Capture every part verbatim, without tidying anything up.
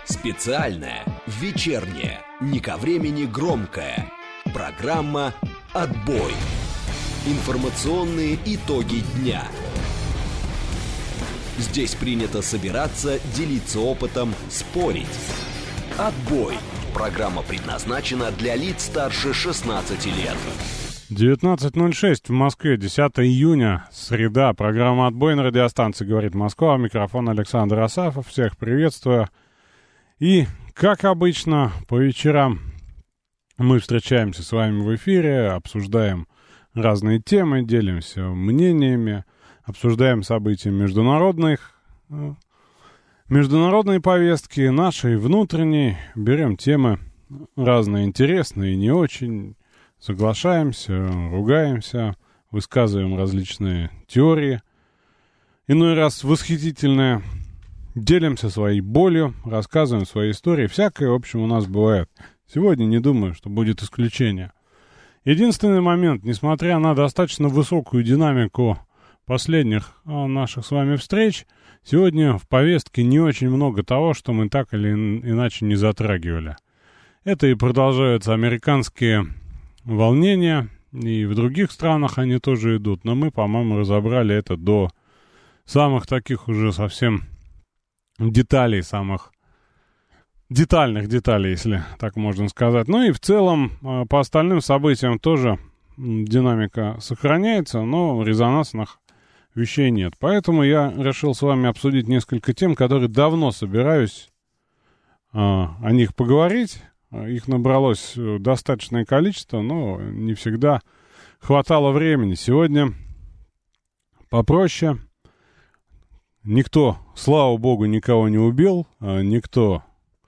Специальная, вечерняя, не ко времени громкая. Программа «Отбой». Информационные итоги дня. Здесь принято собираться, делиться опытом, спорить. «Отбой». Программа предназначена для лиц старше шестнадцати лет. девятнадцать ноль шесть в Москве, десятое июня, среда. Программа «Отбой» на радиостанции «Говорит Москва». Микрофон Александр Асафов. Всех приветствую. И, как обычно, по вечерам мы встречаемся с вами в эфире, обсуждаем разные темы, делимся мнениями, обсуждаем события международных, международные повестки, наши внутренние, берем темы разные, интересные и не очень, соглашаемся, ругаемся, высказываем различные теории, иной раз восхитительные, делимся своей болью, рассказываем свои истории. Всякое, в общем, у нас бывает. Сегодня не думаю, что будет исключение. Единственный момент, несмотря на достаточно высокую динамику последних а, наших с вами встреч, сегодня в повестке не очень много того, что мы так или иначе не затрагивали. Это и продолжаются американские волнения, и в других странах они тоже идут, но мы, по-моему, разобрали это до самых таких уже совсем деталей, самых детальных деталей, если так можно сказать. Ну и в целом по остальным событиям тоже динамика сохраняется, но резонансных вещей нет. Поэтому я решил с вами обсудить несколько тем, которые давно собираюсь а, о них поговорить. Их набралось достаточное количество, но не всегда хватало времени. Сегодня попроще. Никто, слава богу, никого не убил, никто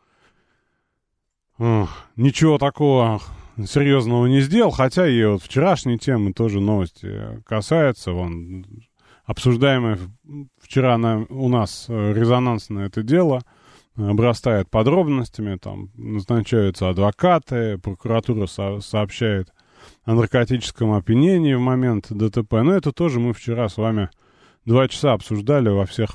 э, ничего такого серьезного не сделал, хотя и вот вчерашней темы тоже новости касаются. Вон, обсуждаемое вчера на, у нас резонансное это дело обрастает подробностями, там назначаются адвокаты, прокуратура со- сообщает о наркотическом опьянении в момент ДТП. Но это тоже мы вчера с вами Два часа обсуждали во всех,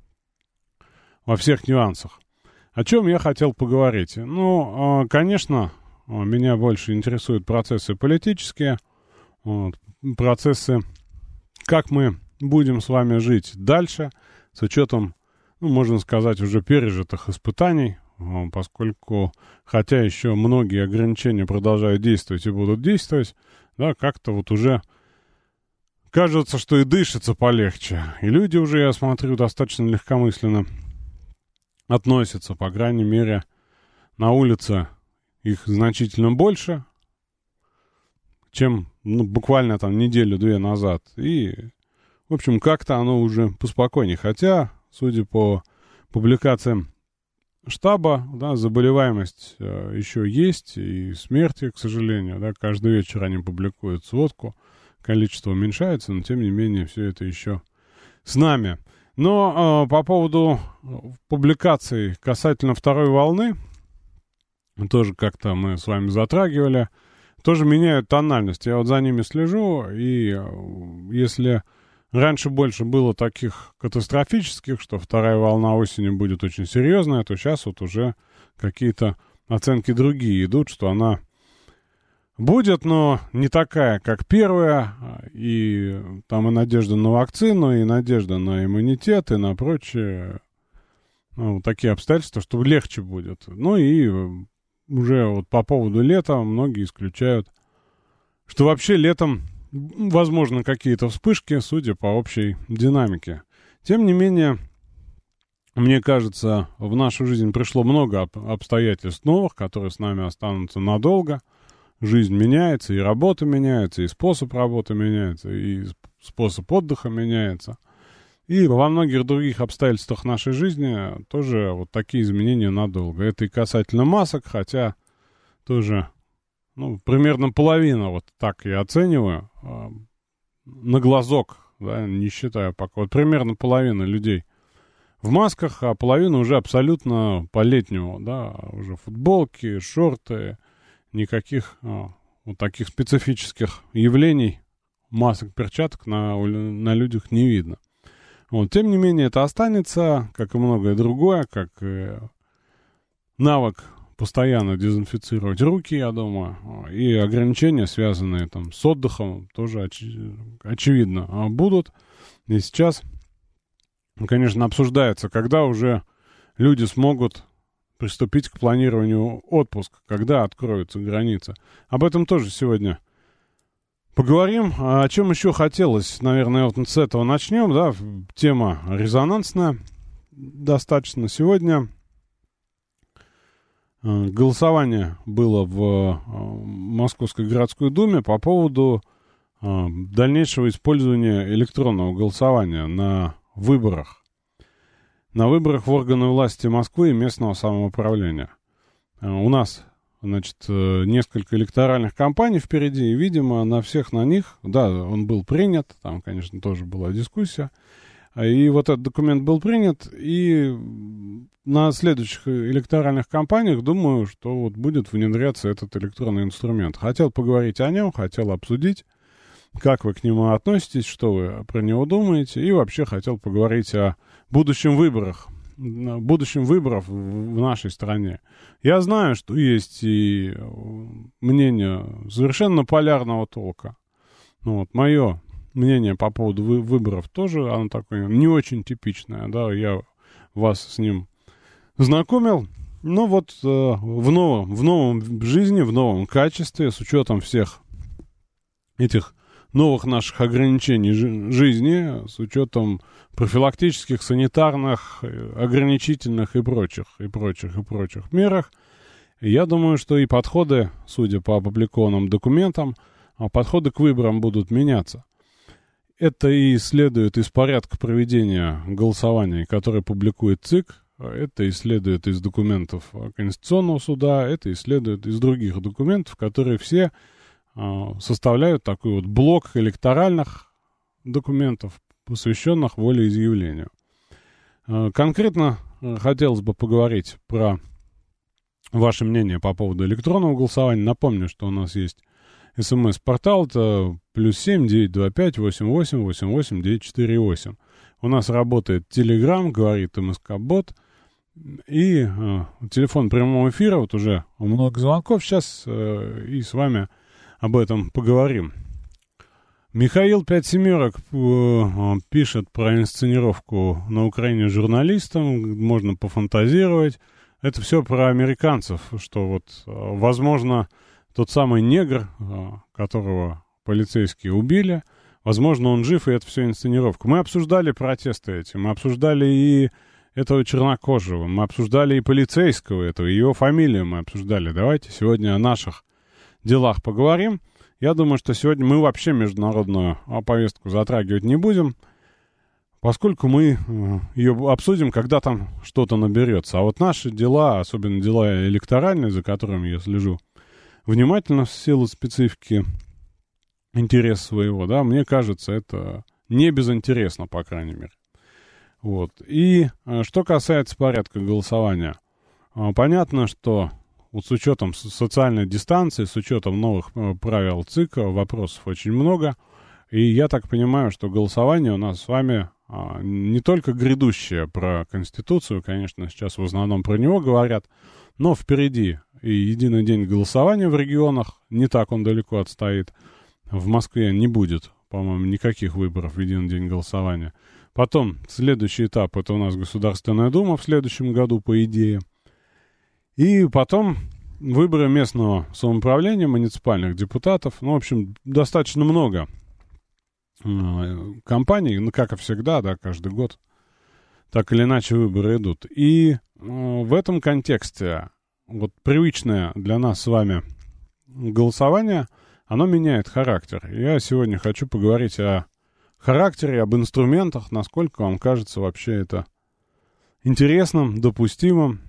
во всех нюансах. О чем я хотел поговорить? Ну, конечно, меня больше интересуют процессы политические, вот, процессы, как мы будем с вами жить дальше, с учетом, ну, можно сказать, уже пережитых испытаний, поскольку, хотя еще многие ограничения продолжают действовать и будут действовать, да, как-то вот уже кажется, что и дышится полегче. И люди уже, я смотрю, достаточно легкомысленно относятся. По крайней мере, на улице их значительно больше, чем ну, буквально там неделю-две назад. И, в общем, как-то оно уже поспокойнее. Хотя, судя по публикациям штаба, да, заболеваемость э, еще есть, и смерти, к сожалению. Да, каждый вечер они публикуют сводку. Количество уменьшается, но тем не менее все это еще с нами. Но э, по поводу публикаций касательно второй волны, тоже как-то мы с вами затрагивали, тоже меняют тональность. Я вот за ними слежу, и э, если раньше больше было таких катастрофических, что вторая волна осенью будет очень серьезная, то сейчас вот уже какие-то оценки другие идут, что она будет, но не такая, как первая, и там и надежда на вакцину, и надежда на иммунитет, и на прочие, ну, такие обстоятельства, что легче будет. Ну и уже вот по поводу лета многие исключают, что вообще летом возможно какие-то вспышки, судя по общей динамике. Тем не менее, мне кажется, в нашу жизнь пришло много обстоятельств новых, которые с нами останутся надолго. Жизнь меняется, и работа меняется, и способ работы меняется, и способ отдыха меняется. И во многих других обстоятельствах нашей жизни тоже вот такие изменения надолго. Это и касательно масок, хотя тоже, ну, примерно половина, вот так я оцениваю, э, на глазок, да, не считаю пока. Вот примерно половина людей в масках, а половина уже абсолютно по-летнему, да, уже футболки, шорты. Никаких а, вот таких специфических явлений, масок, перчаток на, на людях не видно. Вот. Тем не менее, это останется, как и многое другое, как и навык постоянно дезинфицировать руки, я думаю, и ограничения, связанные там с отдыхом, тоже оч- очевидно будут. И сейчас, конечно, обсуждается, когда уже люди смогут приступить к планированию отпуска, когда откроются границы. Об этом тоже сегодня поговорим. А о чем еще хотелось, наверное, вот с этого начнем, да, тема резонансная достаточно. Сегодня голосование было в Московской городской думе по поводу дальнейшего использования электронного голосования на выборах. На выборах в органы власти Москвы и местного самоуправления. У нас, значит, несколько электоральных кампаний впереди, и, видимо, на всех на них, да, он был принят, там, конечно, тоже была дискуссия, и вот этот документ был принят, и на следующих электоральных кампаниях, думаю, что вот будет внедряться этот электронный инструмент. Хотел поговорить о нем, хотел обсудить, как вы к нему относитесь, что вы про него думаете, и вообще хотел поговорить о будущем выборах, будущем выборов в нашей стране. Я знаю, что есть и мнение совершенно полярного толка. Ну, вот, мое мнение по поводу вы- выборов тоже, оно такое не очень типичное, да, я вас с ним знакомил. Но вот э, в новом, в новом жизни, в новом качестве, с учетом всех этих новых наших ограничений жи- жизни, с учетом профилактических, санитарных, ограничительных и прочих, и прочих, и прочих мерах, я думаю, что и подходы, судя по опубликованным документам, подходы к выборам будут меняться. Это и следует из порядка проведения голосования, который публикует ЦИК, это и следует из документов Конституционного суда, это и следует из других документов, которые все составляют такой вот блок электоральных документов, посвященных волеизъявлению. Конкретно хотелось бы поговорить про ваше мнение по поводу электронного голосования. Напомню, что у нас есть смс-портал, это плюс семь девятьсот двадцать пять восемьдесят восемь восемьдесят восемь девятьсот сорок восемь. У нас работает Telegram, говорит МСК-бот, и э, телефон прямого эфира, вот уже много звонков сейчас, э, и с вами об этом поговорим. Михаил Пять Семерок э, пишет про инсценировку на Украине журналистам, можно пофантазировать. Это все про американцев, что вот, э, возможно, тот самый негр, э, которого полицейские убили, возможно, он жив, и это все инсценировка. Мы обсуждали протесты эти, мы обсуждали и этого чернокожего, мы обсуждали и полицейского этого, и его фамилию мы обсуждали. Давайте сегодня о наших делах поговорим. Я думаю, что сегодня мы вообще международную повестку затрагивать не будем, поскольку мы ее обсудим, когда там что-то наберется. А вот наши дела, особенно дела электоральные, за которыми я слежу внимательно в силу специфики интереса своего, да, мне кажется, это не безинтересно, по крайней мере. Вот. И что касается порядка голосования, понятно, что вот с учетом социальной дистанции, с учетом новых правил ЦИКа, вопросов очень много. И я так понимаю, что голосование у нас с вами а, не только грядущее про Конституцию, конечно, сейчас в основном про него говорят, но впереди и единый день голосования в регионах, не так он далеко отстоит. В Москве не будет, по-моему, никаких выборов в единый день голосования. Потом следующий этап — это у нас Государственная Дума в следующем году, по идее. И потом выборы местного самоуправления, муниципальных депутатов. Ну, в общем, достаточно много э, кампаний, ну, как и всегда, да, каждый год. Так или иначе выборы идут. И э, в этом контексте вот привычное для нас с вами голосование, оно меняет характер. Я сегодня хочу поговорить о характере, об инструментах, насколько вам кажется вообще это интересным, допустимым.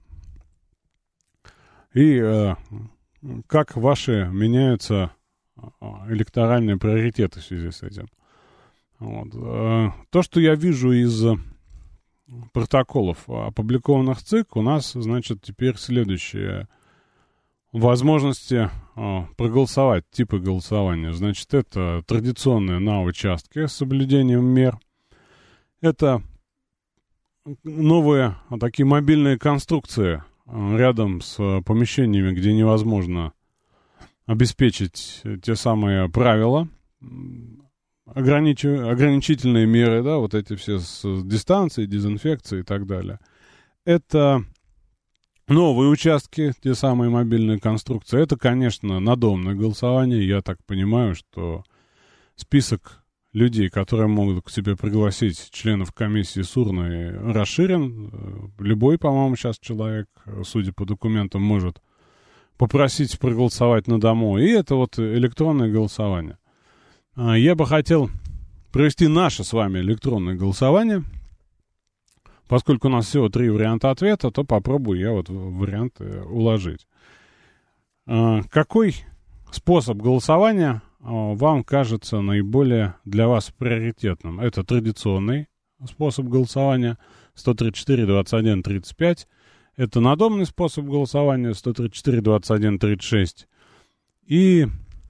И э, как ваши меняются электоральные приоритеты в связи с этим. Вот. Э, то, что я вижу из протоколов, опубликованных ЦИК, у нас, значит, теперь следующие возможности э, проголосовать, типы голосования. Значит, это традиционные на участке с соблюдением мер. Это новые такие мобильные конструкции рядом с помещениями, где невозможно обеспечить те самые правила, огранич... ограничительные меры, да, вот эти все с дистанцией, дезинфекцией и так далее. Это новые участки, те самые мобильные конструкции. Это, конечно, надомное голосование. Я так понимаю, что список людей, которые могут к себе пригласить членов комиссии СУРНой, расширен. Любой, по-моему, сейчас человек, судя по документам, может попросить проголосовать на дому. И это вот электронное голосование. Я бы хотел провести наше с вами электронное голосование. Поскольку у нас всего три варианта ответа, то попробую я вот варианты уложить. Какой способ голосования вам кажется наиболее для вас приоритетным? Это традиционный способ голосования сто тридцать четыре двадцать один тридцать пять. Это надомный способ голосования сто тридцать четыре двадцать один тридцать шесть. И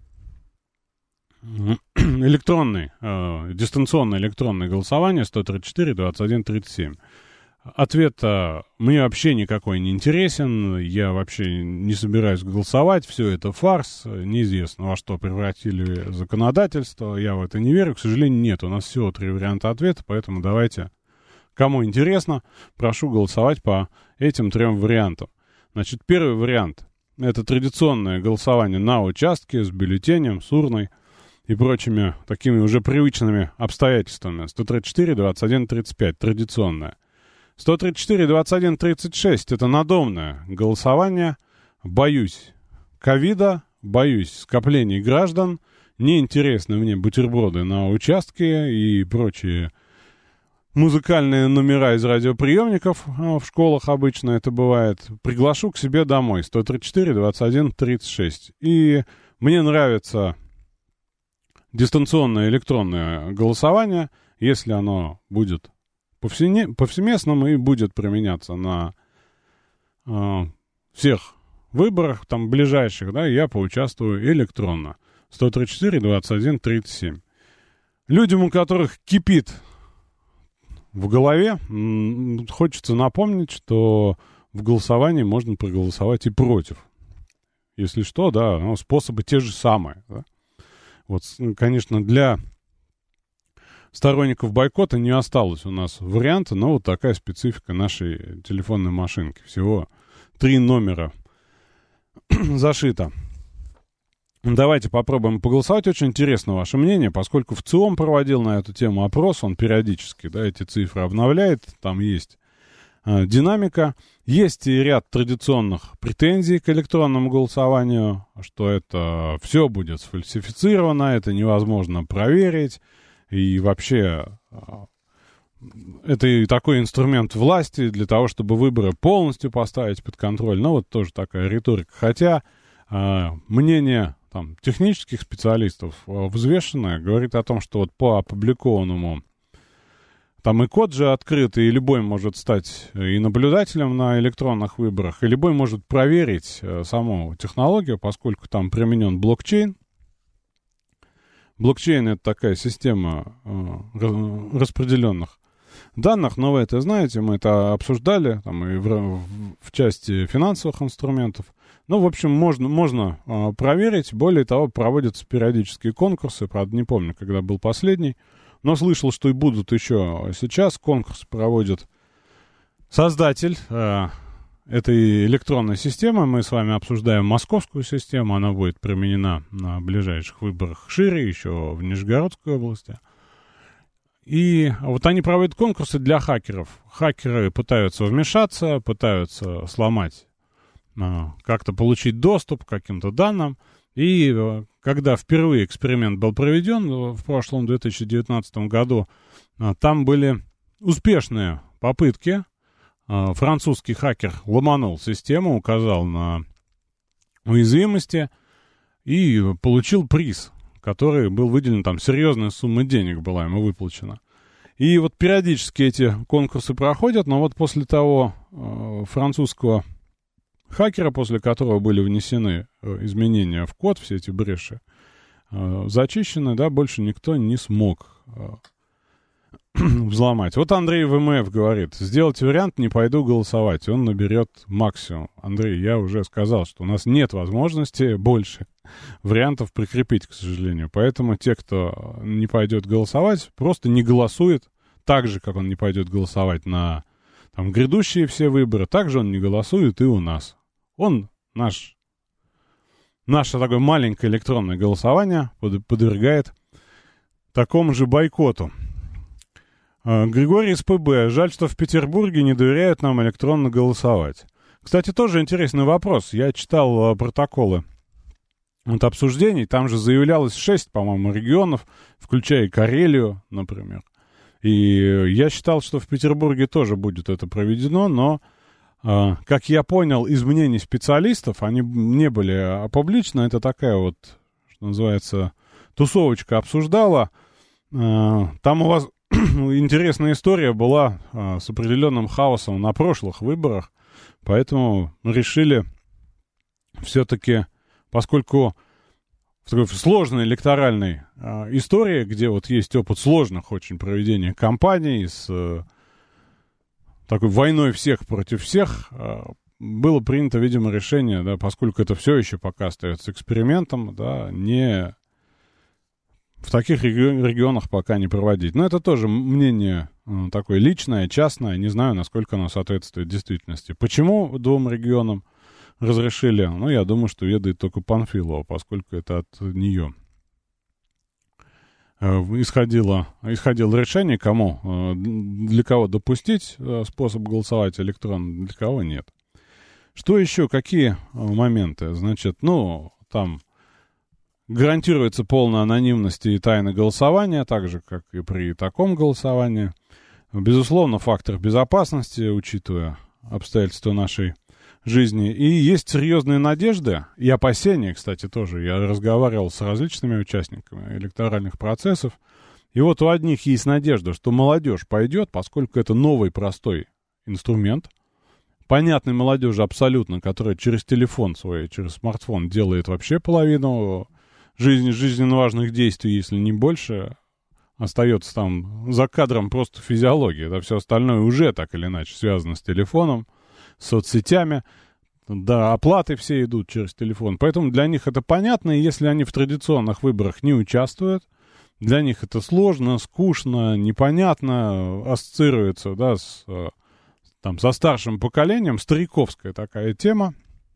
электронный, э, дистанционное электронное голосование сто тридцать четыре двадцать один тридцать семь. Ответ э, мне вообще никакой не интересен, я вообще не собираюсь голосовать, все это фарс, неизвестно, во что превратили законодательство, я в это не верю, к сожалению, нет, у нас всего три варианта ответа, поэтому давайте, кому интересно, прошу голосовать по этим трем вариантам. Значит, первый вариант — это традиционное голосование на участке с бюллетенем, с урной и прочими такими уже привычными обстоятельствами. сто тридцать четыре двадцать один тридцать пять, традиционное. сто тридцать четыре двадцать один тридцать шесть, это надомное голосование. Боюсь ковида, боюсь скоплений граждан, неинтересны мне бутерброды на участке и прочие музыкальные номера из радиоприемников, в школах обычно это бывает. Приглашу к себе домой, сто тридцать четыре двадцать один тридцать шесть. И мне нравится дистанционное электронное голосование, если оно будет повсене, повсеместным и будет применяться на э, всех выборах, там, ближайших, да, я поучаствую электронно. сто тридцать четыре двадцать один тридцать семь. Людям, у которых кипит в голове, м- хочется напомнить, что в голосовании можно проголосовать и против. Если что, да, ну, способы те же самые, да. Вот, конечно, для сторонников бойкота не осталось у нас варианта, но вот такая специфика нашей телефонной машинки. Всего три номера зашито. Давайте попробуем поголосовать. Очень интересно ваше мнение, поскольку ВЦИОМ проводил на эту тему опрос, он периодически, да, эти цифры обновляет, там есть э, динамика. Есть и ряд традиционных претензий к электронному голосованию, что это все будет сфальсифицировано, это невозможно проверить, и вообще это и такой инструмент власти для того, чтобы выборы полностью поставить под контроль. Ну, вот тоже такая риторика. Хотя э, мнение там, технических специалистов взвешенное говорит о том, что вот по опубликованному там и код же открытый, и любой может стать и наблюдателем на электронных выборах, и любой может проверить э, саму технологию, поскольку там применен блокчейн. Блокчейн — это такая система э, распределенных данных, но вы это знаете, мы это обсуждали там, и в, в, в части финансовых инструментов. Ну, в общем, можно, можно э, проверить. Более того, проводятся периодические конкурсы, правда, не помню, когда был последний, но слышал, что и будут еще сейчас. Конкурс проводит создатель э, этой электронной системы. Мы с вами обсуждаем московскую систему. Она будет применена на ближайших выборах шире, еще в Нижегородской области. И вот они проводят конкурсы для хакеров. Хакеры пытаются вмешаться, пытаются сломать, э, как-то получить доступ к каким-то данным. И э, когда впервые эксперимент был проведен в прошлом две тысячи девятнадцатом году, э, там были успешные попытки. Э, французский хакер ломанул систему, указал на уязвимости и получил приз, который был выделен, там серьезная сумма денег была ему выплачена. И вот периодически эти конкурсы проходят, но вот после того э, французского хакера, после которого были внесены э, изменения в код, все эти бреши э, зачищены, да, больше никто не смог взломать. Вот Андрей ВМФ говорит, сделайте вариант, не пойду голосовать, он наберет максимум. Андрей, я уже сказал, что у нас нет возможности больше вариантов прикрепить, к сожалению. Поэтому те, кто не пойдет голосовать, просто не голосует, так же, как он не пойдет голосовать на там, грядущие все выборы, так же он не голосует и у нас. Он наш, наше такое маленькое электронное голосование под, подвергает такому же бойкоту. Григорий из ПБ. Жаль, что в Петербурге не доверяют нам электронно голосовать. Кстати, тоже интересный вопрос. Я читал протоколы от обсуждений. Там же заявлялось шесть, по-моему, регионов, включая и Карелию, например. И я считал, что в Петербурге тоже будет это проведено, но, как я понял, из мнений специалистов, они не были опубличены. Это такая вот, что называется, тусовочка обсуждала. Там у вас интересная история была а, с определенным хаосом на прошлых выборах, поэтому мы решили все-таки, поскольку в такой сложной электоральной а, истории, где вот есть опыт сложных очень проведения кампаний с а, такой войной всех против всех, а, было принято, видимо, решение, да, поскольку это все еще пока остается экспериментом, да, не... в таких регионах пока не проводить. Но это тоже мнение э, такое личное, частное. Не знаю, насколько оно соответствует действительности. Почему двум регионам разрешили? Ну, я думаю, что ведает только Панфилова, поскольку это от нее э, исходило, исходило решение, кому, э, для кого допустить э, способ голосовать электронно, для кого нет. Что еще? Какие э, моменты? Значит, ну, там... гарантируется полная анонимность и тайна голосования, так же, как и при таком голосовании. Безусловно, фактор безопасности, учитывая обстоятельства нашей жизни. И есть серьезные надежды и опасения, кстати, тоже. Я разговаривал с различными участниками электоральных процессов. И вот у одних есть надежда, что молодежь пойдет, поскольку это новый простой инструмент, понятный молодежи абсолютно, которая через телефон свой, через смартфон делает вообще половину жизни, жизненно важных действий, если не больше, остается там за кадром просто физиология. Это все остальное уже так или иначе связано с телефоном, с соцсетями. Да, оплаты все идут через телефон. Поэтому для них это понятно, и если они в традиционных выборах не участвуют, для них это сложно, скучно, непонятно, ассоциируется, да, с, там, со старшим поколением, стариковская такая тема.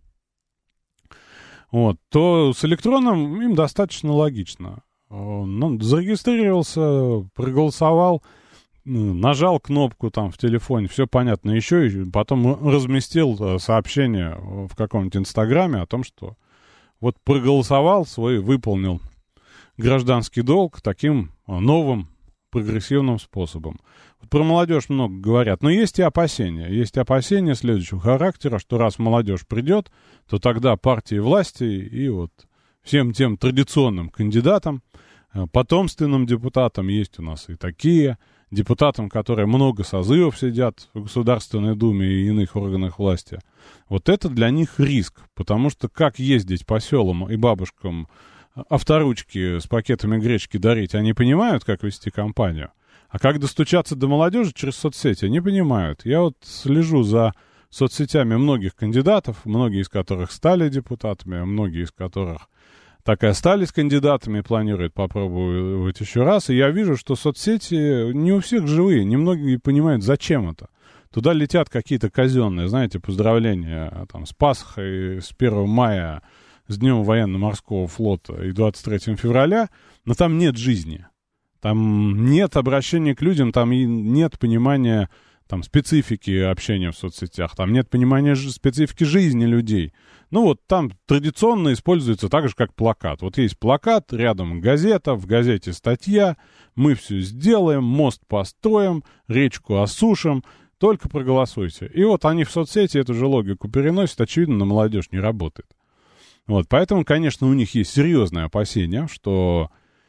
Вот, то с электронным им достаточно логично. Он зарегистрировался, проголосовал, нажал кнопку там в телефоне, все понятно. Еще и потом разместил сообщение в каком-нибудь Инстаграме о том, что вот проголосовал свой, выполнил гражданский долг таким новым прогрессивным способом. Вот про молодежь много говорят, но есть и опасения. Есть опасения следующего характера, что раз молодежь придет, то тогда партии власти и вот всем тем традиционным кандидатам, потомственным депутатам, есть у нас и такие, депутатам, которые много созывов сидят в Государственной Думе и иных органах власти. Вот это для них риск, потому что как ездить по селам и бабушкам авторучки с пакетами гречки дарить, они понимают, как вести кампанию. А как достучаться до молодежи через соцсети, они понимают. Я вот слежу за соцсетями многих кандидатов, многие из которых стали депутатами, многие из которых так и остались кандидатами, планируют попробовать еще раз. И я вижу, что соцсети не у всех живые, немногие понимают, зачем это. Туда летят какие-то казенные, знаете, поздравления там, с Пасхой, с первого мая, с Днем военно-морского флота и двадцать третьего февраля, но там нет жизни. Там нет обращения к людям, там нет понимания там, специфики общения в соцсетях, там нет понимания ж- специфики жизни людей. Ну вот там традиционно используется так же, как плакат. Вот есть плакат, рядом газета, в газете статья, мы все сделаем, мост построим, речку осушим, только проголосуйте. И вот они в соцсети эту же логику переносят, очевидно, на молодежь не работает. Вот, поэтому, конечно, у них есть серьезное опасение, что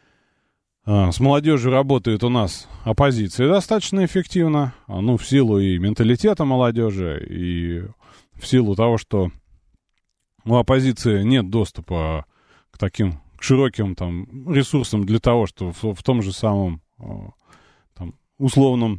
э, с молодежью работает у нас оппозиция достаточно эффективно, ну, в силу и менталитета молодежи, и в силу того, что у оппозиции нет доступа к таким, к широким там ресурсам для того, чтобы в, в том же самом э, там, условном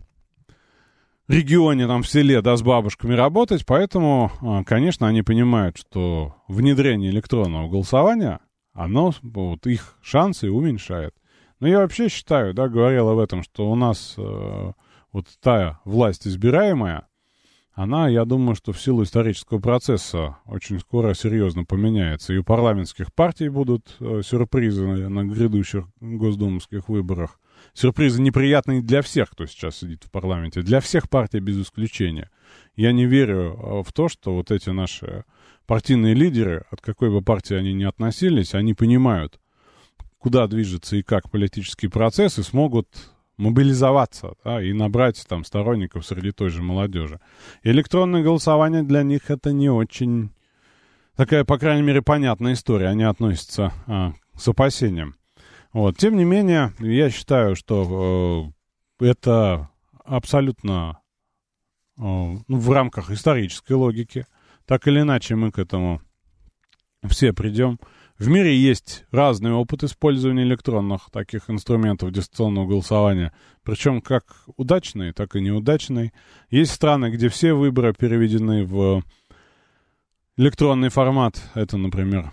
регионе, там, в селе, да, с бабушками работать, поэтому, конечно, они понимают, что внедрение электронного голосования, оно вот, их шансы уменьшает. Но я вообще считаю, да, говорил об этом, что у нас э, вот та власть избираемая, она, я думаю, что в силу исторического процесса очень скоро серьезно поменяется. И у парламентских партий будут э, сюрпризы на, на грядущих госдумовских выборах. Сюрпризы неприятные для всех, кто сейчас сидит в парламенте. Для всех партий без исключения. Я не верю в то, что вот эти наши партийные лидеры, от какой бы партии они ни относились, они понимают, куда движется и как политический процесс, и смогут мобилизоваться, да, и набрать там сторонников среди той же молодежи. И электронное голосование для них это не очень такая, по крайней мере, понятная история. Они относятся а, с опасением. Вот. Тем не менее, я считаю, что э, это абсолютно э, ну, в рамках исторической логики. Так или иначе мы к этому все придем. В мире есть разный опыт использования электронных таких инструментов дистанционного голосования, причем как удачный, так и неудачный. Есть страны, где все выборы переведены в электронный формат. Это, например,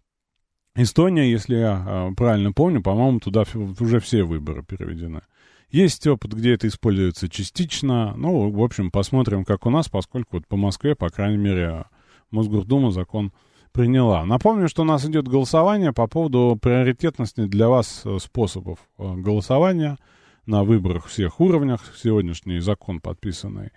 Эстония, если я правильно помню, по-моему, туда уже все выборы переведены. Есть опыт, где это используется частично. Ну, в общем, посмотрим, как у нас, поскольку вот по Москве, по крайней мере, Мосгордума закон приняла. Напомню, что у нас идет голосование по поводу приоритетности для вас способов голосования на выборах всех уровнях. Сегодняшний закон подписанный,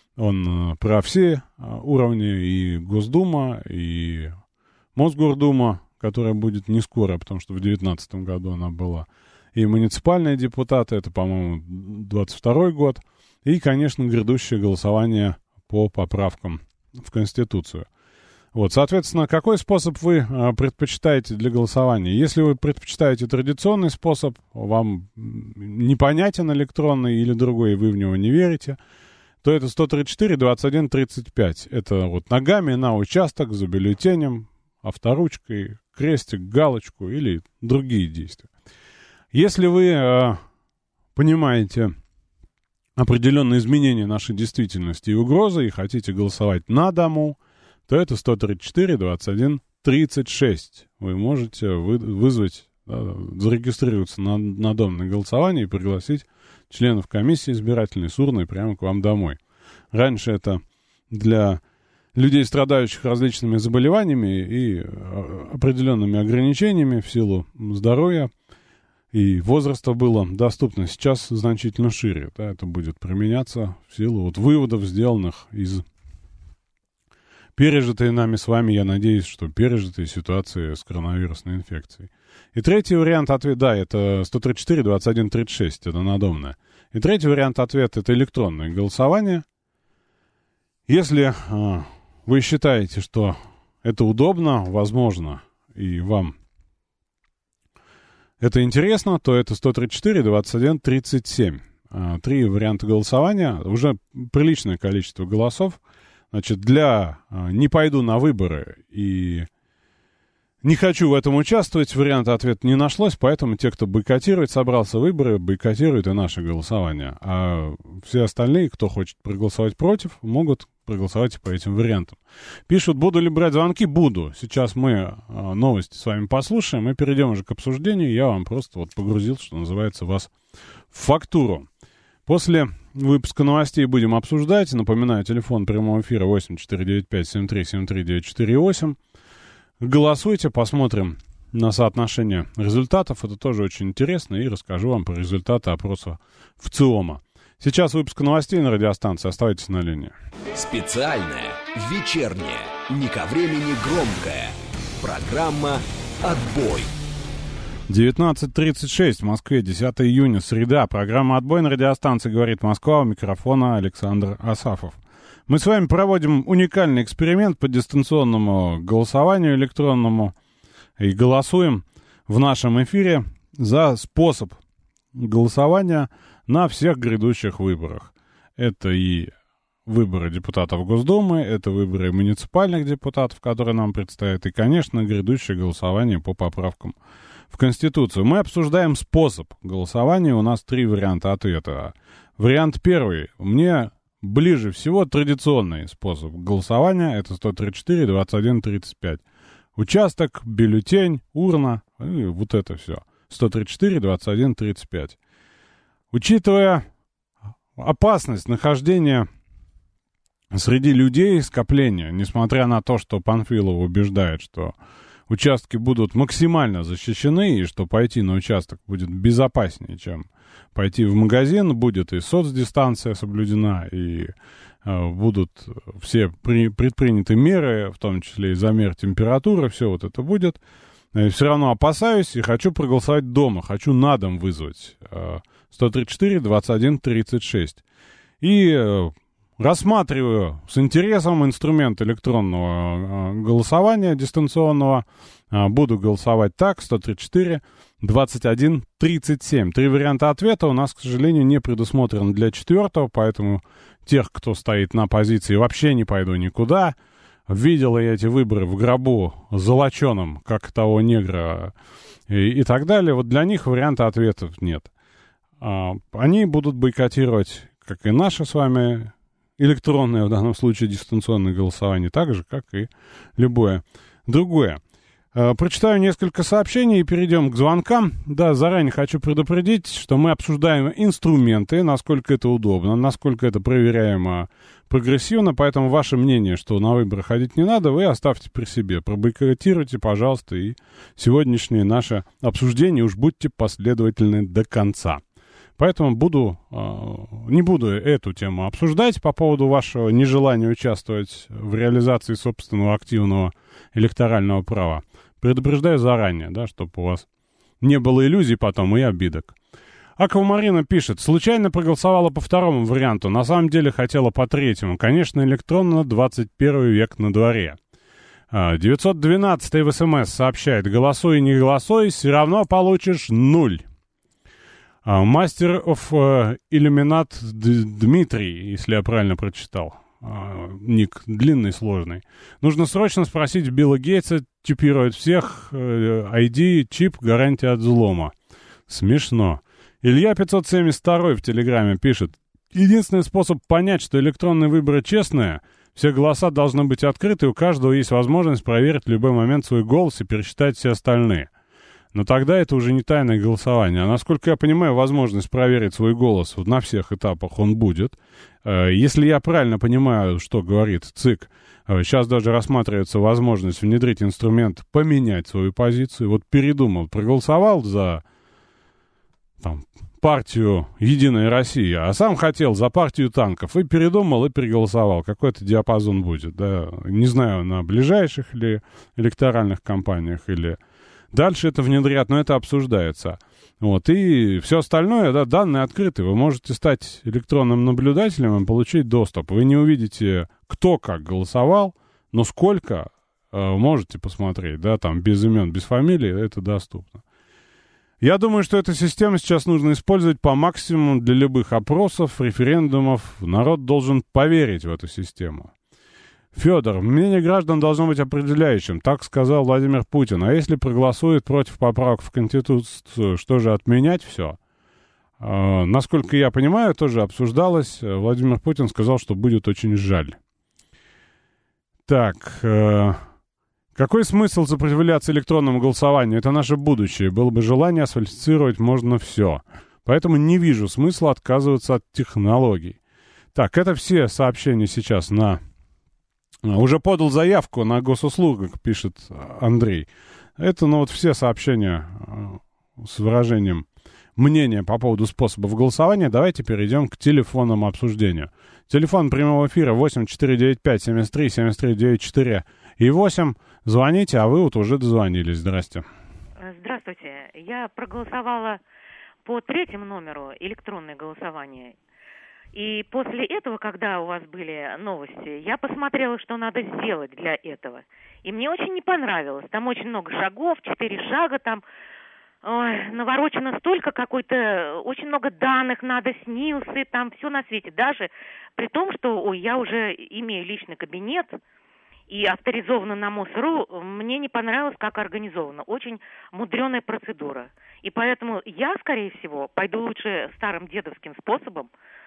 он про все уровни, и Госдума, и Мосгордума, которая будет не скоро, потому что в две тысячи девятнадцатом году она была, и муниципальные депутаты, это, по-моему, двадцать второй год, и, конечно, грядущее голосование по поправкам в Конституцию. Вот, соответственно, какой способ вы а, предпочитаете для голосования? Если вы предпочитаете традиционный способ, вам непонятен электронный или другой, и вы в него не верите, то это сто тридцать четыре двадцать один тридцать пять. Это вот ногами на участок за бюллетенем, авторучкой, крестик, галочку или другие действия. Если вы а, понимаете определенные изменения нашей действительности и угрозы и хотите голосовать на дому, то это сто тридцать четыре двадцать один тридцать шесть. Вы можете вы, вызвать, да, зарегистрироваться на, на домное голосование и пригласить членов комиссии избирательной с урной прямо к вам домой. Раньше это для людей, страдающих различными заболеваниями и определенными ограничениями в силу здоровья и возраста было доступно. Сейчас значительно шире. Да, это будет применяться в силу вот выводов, сделанных из пережитой нами с вами, я надеюсь, что пережитой ситуации с коронавирусной инфекцией. И третий вариант ответа, да, это сто тридцать четыре двадцать один тридцать шесть, это надомное. И третий вариант ответа, это электронное голосование. Если а, вы считаете, что это удобно, возможно, и вам это интересно, то это сто тридцать четыре двадцать один тридцать семь. А, три варианта голосования, уже приличное количество голосов. Значит, для а, «не пойду на выборы» и «не хочу в этом участвовать» варианта ответа не нашлось, поэтому те, кто бойкотировать собрался выборы, бойкотируют и наше голосование. А все остальные, кто хочет проголосовать против, могут проголосовать по этим вариантам. Пишут, буду ли брать звонки? Буду. Сейчас мы а, новости с вами послушаем и перейдем уже к обсуждению. Я вам просто вот погрузил, что называется, вас в фактуру. После выпуска новостей будем обсуждать. Напоминаю, телефон прямого эфира восемь четыре девять пять семь три семь три девять четыре восемь. Голосуйте, посмотрим на соотношение результатов. Это тоже очень интересно. И расскажу вам про результаты опроса в ЦИОМа. Сейчас выпуск новостей на радиостанции. Оставайтесь на линии. Специальная, вечерняя, не ко времени громкая. Программа «Отбой». девятнадцать тридцать шесть в Москве, десятого июня, среда. Программа «Отбой» на радиостанции «Говорит Москва». У микрофона Александр Асафов. Мы с вами проводим уникальный эксперимент по дистанционному голосованию электронному и голосуем в нашем эфире за способ голосования на всех грядущих выборах. Это и выборы депутатов Госдумы, это выборы муниципальных депутатов, которые нам предстоят, и, конечно, грядущее голосование по поправкам в Конституцию. Мы обсуждаем способ голосования. У нас три варианта ответа. Вариант первый. Мне ближе всего традиционный способ голосования. Это сто тридцать четыре двадцать один тридцать пять. Участок, бюллетень, урна, и вот это все. сто тридцать четыре двадцать один тридцать пять. Учитывая опасность нахождения среди людей скопления, несмотря на то, что Панфилов убеждает, что участки будут максимально защищены, и что пойти на участок будет безопаснее, чем пойти в магазин, будет и соцдистанция соблюдена, и э, будут все при, предприняты меры, в том числе и замер температуры, все вот это будет. Я все равно опасаюсь и хочу проголосовать дома, хочу на дом вызвать э, сто тридцать четыре двадцать один тридцать шесть. И э, рассматриваю с интересом инструмент электронного э, голосования дистанционного. Э, буду голосовать так, сто тридцать четыре двадцать один тридцать семь. Три варианта ответа у нас, к сожалению, не предусмотрено для четвертого, поэтому тех, кто стоит на позиции, вообще не пойду никуда. Видел я эти выборы в гробу золоченом, как того негра и, и так далее. Вот для них варианта ответов нет. А, они будут бойкотировать, как и наше с вами электронное, в данном случае дистанционное голосование, так же, как и любое другое. А, прочитаю несколько сообщений и перейдем к звонкам. Да, заранее хочу предупредить, что мы обсуждаем инструменты, насколько это удобно, насколько это проверяемо прогрессивно, поэтому ваше мнение, что на выборы ходить не надо, вы оставьте при себе. Пробойкотируйте, пожалуйста, и сегодняшнее наше обсуждение уж будьте последовательны до конца. Поэтому буду, э, не буду эту тему обсуждать по поводу вашего нежелания участвовать в реализации собственного активного электорального права. Предупреждаю заранее, да, чтобы у вас не было иллюзий потом и обидок. Аквамарина пишет: случайно проголосовала по второму варианту, на самом деле хотела по третьему. Конечно, электронно, двадцать первый век на дворе. девятьсот двенадцатый в СМС сообщает: голосуй, не голосуй, все равно получишь нуль. Мастер оф Иллюминат Дмитрий, если я правильно прочитал. Ник длинный, сложный. Нужно срочно спросить Билла Гейтса, чипировать всех, ай ди, чип, гарантия от взлома. Смешно. Илья пятьсот семьдесят два в Телеграме пишет: единственный способ понять, что электронные выборы честные, все голоса должны быть открыты, и у каждого есть возможность проверить в любой момент свой голос и пересчитать все остальные. Но тогда это уже не тайное голосование. А насколько я понимаю, возможность проверить свой голос на всех этапах он будет. Если я правильно понимаю, что говорит ЦИК, сейчас даже рассматривается возможность внедрить инструмент поменять свою позицию. Вот передумал, проголосовал за там, партию «Единая Россия», а сам хотел за партию танков, и передумал, и переголосовал. Какой-то диапазон будет, да. Не знаю, на ближайших или электоральных кампаниях, или дальше это внедрят, но это обсуждается. Вот, и все остальное, да, данные открыты. Вы можете стать электронным наблюдателем и получить доступ. Вы не увидите, кто как голосовал, но сколько э, можете посмотреть, да, там, без имен, без фамилий, это доступно. Я думаю, что эту систему сейчас нужно использовать по максимуму для любых опросов, референдумов. Народ должен поверить в эту систему. Федор, мнение граждан должно быть определяющим, так сказал Владимир Путин. А если проголосует против поправок в Конституцию, что же, отменять все? Э, насколько я понимаю, тоже обсуждалось. Владимир Путин сказал, что будет очень жаль. Так, э, какой смысл сопротивляться электронному голосованию? Это наше будущее. Было бы желание, сфальсифицировать можно все. Поэтому не вижу смысла отказываться от технологий. Так, это все сообщения сейчас на... Уже подал заявку на госуслугах, пишет Андрей. Это, ну, вот все сообщения с выражением мнения по поводу способов голосования. Давайте перейдем к телефонному обсуждению. Телефон прямого эфира восемь четыре девять пять семьдесят три семьдесят три девяносто четыре и восемь. Звоните, а вы вот уже дозвонились. Здрасте. Здравствуйте. Я проголосовала по третьему номеру электронное голосование. И после этого, когда у вас были новости, я посмотрела, что надо сделать для этого. И мне очень не понравилось. Там очень много шагов, четыре шага там. Ой, наворочено столько какой-то, очень много данных надо, снился, там все на свете. Даже при том, что ой, я уже имею личный кабинет и авторизована на МОСРУ, мне не понравилось, как организовано. Очень мудреная процедура. И поэтому я, скорее всего, пойду лучше старым дедовским способом,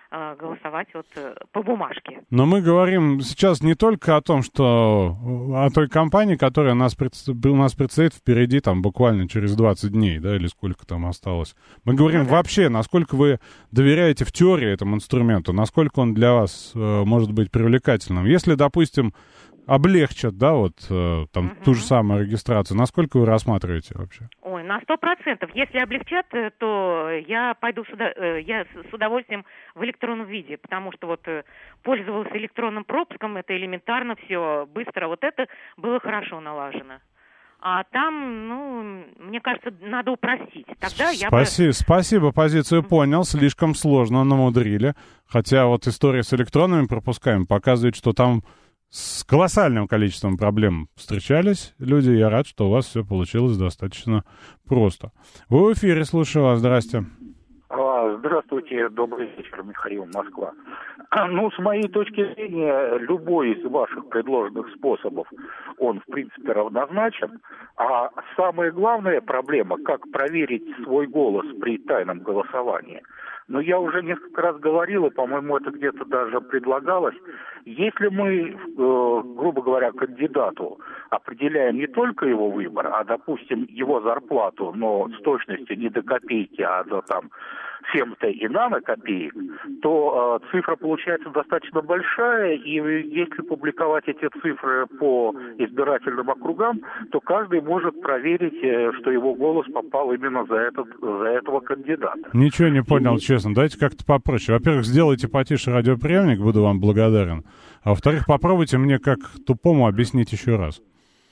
э, голосовать вот э, по бумажке. Но мы говорим сейчас не только о том, что о той кампании, которая нас, пред, у нас предстоит впереди там буквально через двадцать дней, да, или сколько там осталось. Мы говорим ну, да. вообще, насколько вы доверяете в теории этому инструменту, насколько он для вас э, может быть привлекательным. Если, допустим, облегчат, да, вот э, там угу. ту же самую регистрацию, насколько вы рассматриваете вообще? Ой, на сто процентов. Если облегчат, то я пойду сюда, я с удовольствием в электронном виде, потому что вот пользовалась электронным пропуском, это элементарно все, быстро, вот это было хорошо налажено. А там, ну, мне кажется, надо упростить. Тогда я Спаси, бы... Спасибо, позицию понял, слишком сложно намудрили. Хотя вот история с электронными пропусками показывает, что там с колоссальным количеством проблем встречались люди. Я рад, что у вас все получилось достаточно просто. Вы в эфире, слушаю вас. Здрасте. Здравствуйте, добрый вечер, Михаил, Москва. Ну, с моей точки зрения, любой из ваших предложенных способов, он, в принципе, равнозначен. А самая главная проблема, как проверить свой голос при тайном голосовании. Но я уже несколько раз говорил, и, по-моему, это где-то даже предлагалось. Если мы, э, грубо говоря, кандидату определяем не только его выбор, а, допустим, его зарплату, но с точностью не до копейки, а до там семь-то и нанокопеек, то э, цифра получается достаточно большая, и если публиковать эти цифры по избирательным округам, то каждый может проверить, э, что его голос попал именно за, этот, за этого кандидата. Ничего не понял, и... честно. Давайте как-то попроще. Во-первых, сделайте потише радиоприемник, буду вам благодарен. А во-вторых, попробуйте мне как тупому объяснить еще раз.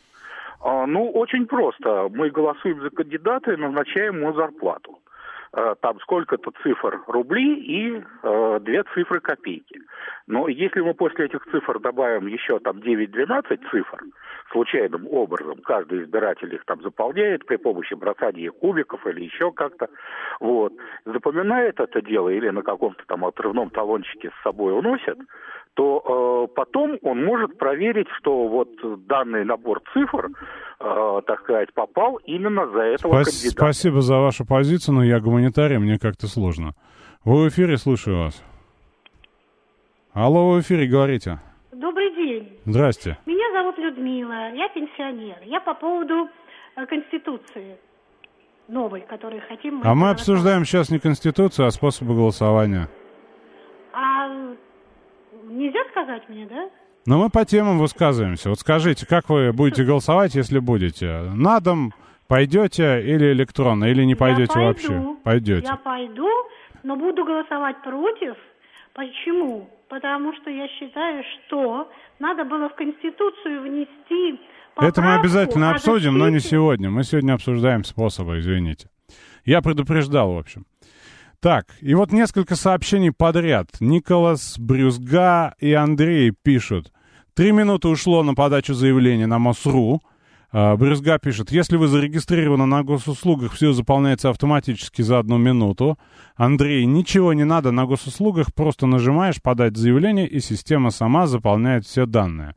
А, ну, очень просто. Мы голосуем за кандидата и назначаем ему зарплату. Там сколько-то цифр рубли и э, две цифры копейки. Но если мы после этих цифр добавим еще там девять-двенадцать цифр, случайным образом, каждый избиратель их там заполняет при помощи бросания кубиков или еще как-то, вот, запоминает это дело или на каком-то там отрывном талончике с собой уносит, то э, потом он может проверить, что вот данный набор цифр, э, так сказать, попал именно за этого Спас- кандидата. Спасибо за вашу позицию, но я гуманитарий, мне как-то сложно. Вы в эфире, слушаю вас. Алло, вы в эфире, говорите. Добрый день. Здрасте. Меня зовут Людмила, я пенсионер. Я по поводу э, Конституции новой, которую хотим... Мы а мы обсуждаем сейчас не Конституцию, а способы голосования. А нельзя сказать мне, да? Но мы по темам высказываемся. Вот скажите, как вы будете голосовать, если будете? На дом пойдете или электронно, или не пойдете я вообще? Пойду. Пойдете. Я пойду, но буду голосовать против. Почему? Потому что я считаю, что надо было в Конституцию внести поправку. Это мы обязательно обсудим, защите... но не сегодня. Мы сегодня обсуждаем способы, извините. Я предупреждал, в общем. Так, и вот несколько сообщений подряд. Николас, Брюзга и Андрей пишут. Три минуты ушло на подачу заявления на МОСРУ. Брюзга пишет, если вы зарегистрированы на госуслугах, все заполняется автоматически за одну минуту. Андрей, ничего не надо на госуслугах, просто нажимаешь подать заявление, и система сама заполняет все данные.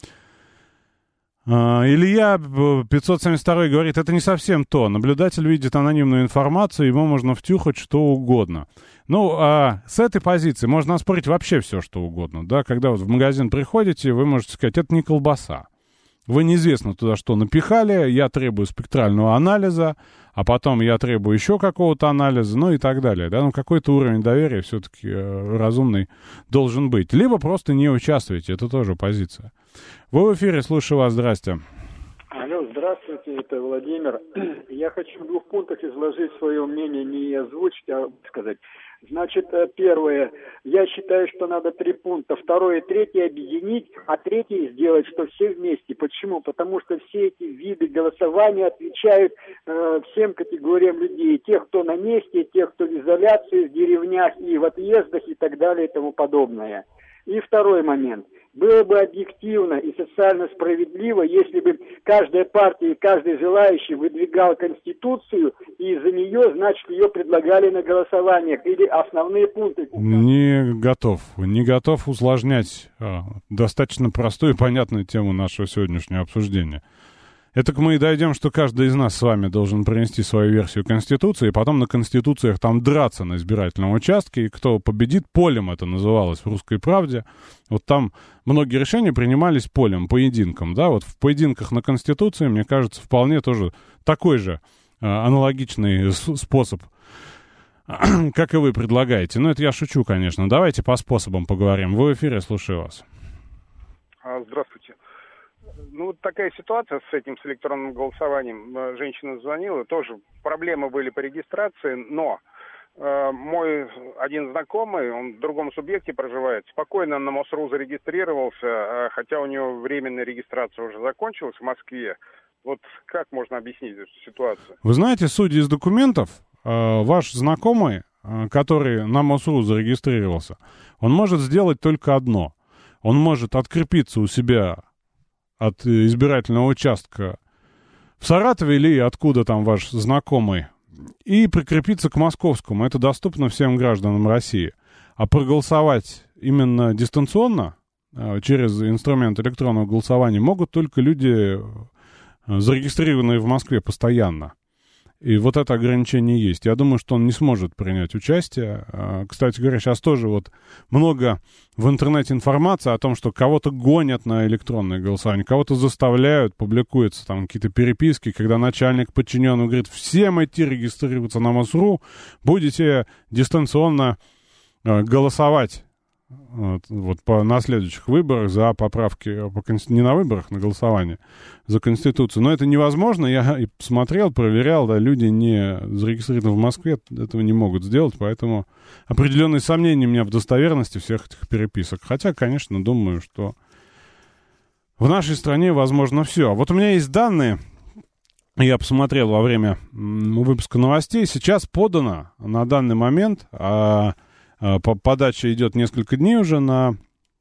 Илья пятьсот семьдесят второй говорит, это не совсем то. Наблюдатель видит анонимную информацию, ему можно втюхать что угодно. Ну, а с этой позиции можно оспорить вообще все, что угодно. Да? Когда вот в магазин приходите, вы можете сказать, это не колбаса. Вы неизвестно туда что напихали, я требую спектрального анализа, а потом я требую еще какого-то анализа, ну и так далее. Да? Ну, какой-то уровень доверия все-таки э, разумный должен быть. Либо просто не участвуйте, это тоже позиция. Вы в эфире, слушаю вас, здрасте. Алло, здравствуйте, это Владимир. Я хочу в двух пунктах изложить свое мнение, не озвучить, а сказать. Значит, первое, я считаю, что надо три пункта. Второе, третье объединить, а третье сделать, что все вместе. Почему? Потому что все эти виды голосования отвечают э, всем категориям людей. Тех, кто на месте, тех, кто в изоляции, в деревнях и в отъездах и так далее и тому подобное. И второй момент. Было бы объективно и социально справедливо, если бы каждая партия и каждый желающий выдвигал Конституцию, и за нее, значит, ее предлагали на голосованиях, или основные пункты. Не готов. Не готов усложнять а, достаточно простую и понятную тему нашего сегодняшнего обсуждения. Это мы и дойдем, что каждый из нас с вами должен принести свою версию Конституции, и потом на Конституциях там драться на избирательном участке, и кто победит, полем это называлось в «Русской правде». Вот там многие решения принимались полем, поединком, да, вот в поединках на Конституции, мне кажется, вполне тоже такой же э, аналогичный с- способ, как и вы предлагаете. Ну, это я шучу, конечно. Давайте по способам поговорим. Вы в эфире, слушаю вас. Здравствуйте. Ну, вот такая ситуация с этим, с электронным голосованием. Женщина звонила, тоже проблемы были по регистрации, но э, мой один знакомый, он в другом субъекте проживает, спокойно на МОСРУ зарегистрировался, э, хотя у него временная регистрация уже закончилась в Москве. Вот как можно объяснить эту ситуацию? Вы знаете, судя из документов, э, ваш знакомый, э, который на МОСРУ зарегистрировался, он может сделать только одно. Он может открепиться у себя от избирательного участка в Саратове или откуда там ваш знакомый, и прикрепиться к московскому. Это доступно всем гражданам России. А проголосовать именно дистанционно, через инструмент электронного голосования, могут только люди, зарегистрированные в Москве постоянно. И вот это ограничение есть. Я думаю, что он не сможет принять участие. Кстати говоря, сейчас тоже вот много в интернете информации о том, что кого-то гонят на электронное голосование, кого-то заставляют, публикуются там какие-то переписки, когда начальник подчиненный говорит: всем идти регистрироваться на МОСРУ, будете дистанционно голосовать. Вот, вот по, на следующих выборах за поправки, по, не на выборах, на голосование за Конституцию. Но это невозможно. Я и смотрел, проверял, да, люди не зарегистрированы в Москве, этого не могут сделать, поэтому определенные сомнения у меня в достоверности всех этих переписок. Хотя, конечно, думаю, что в нашей стране возможно все. Вот у меня есть данные, я посмотрел во время выпуска новостей, сейчас подано на данный момент... А, подача идет несколько дней уже на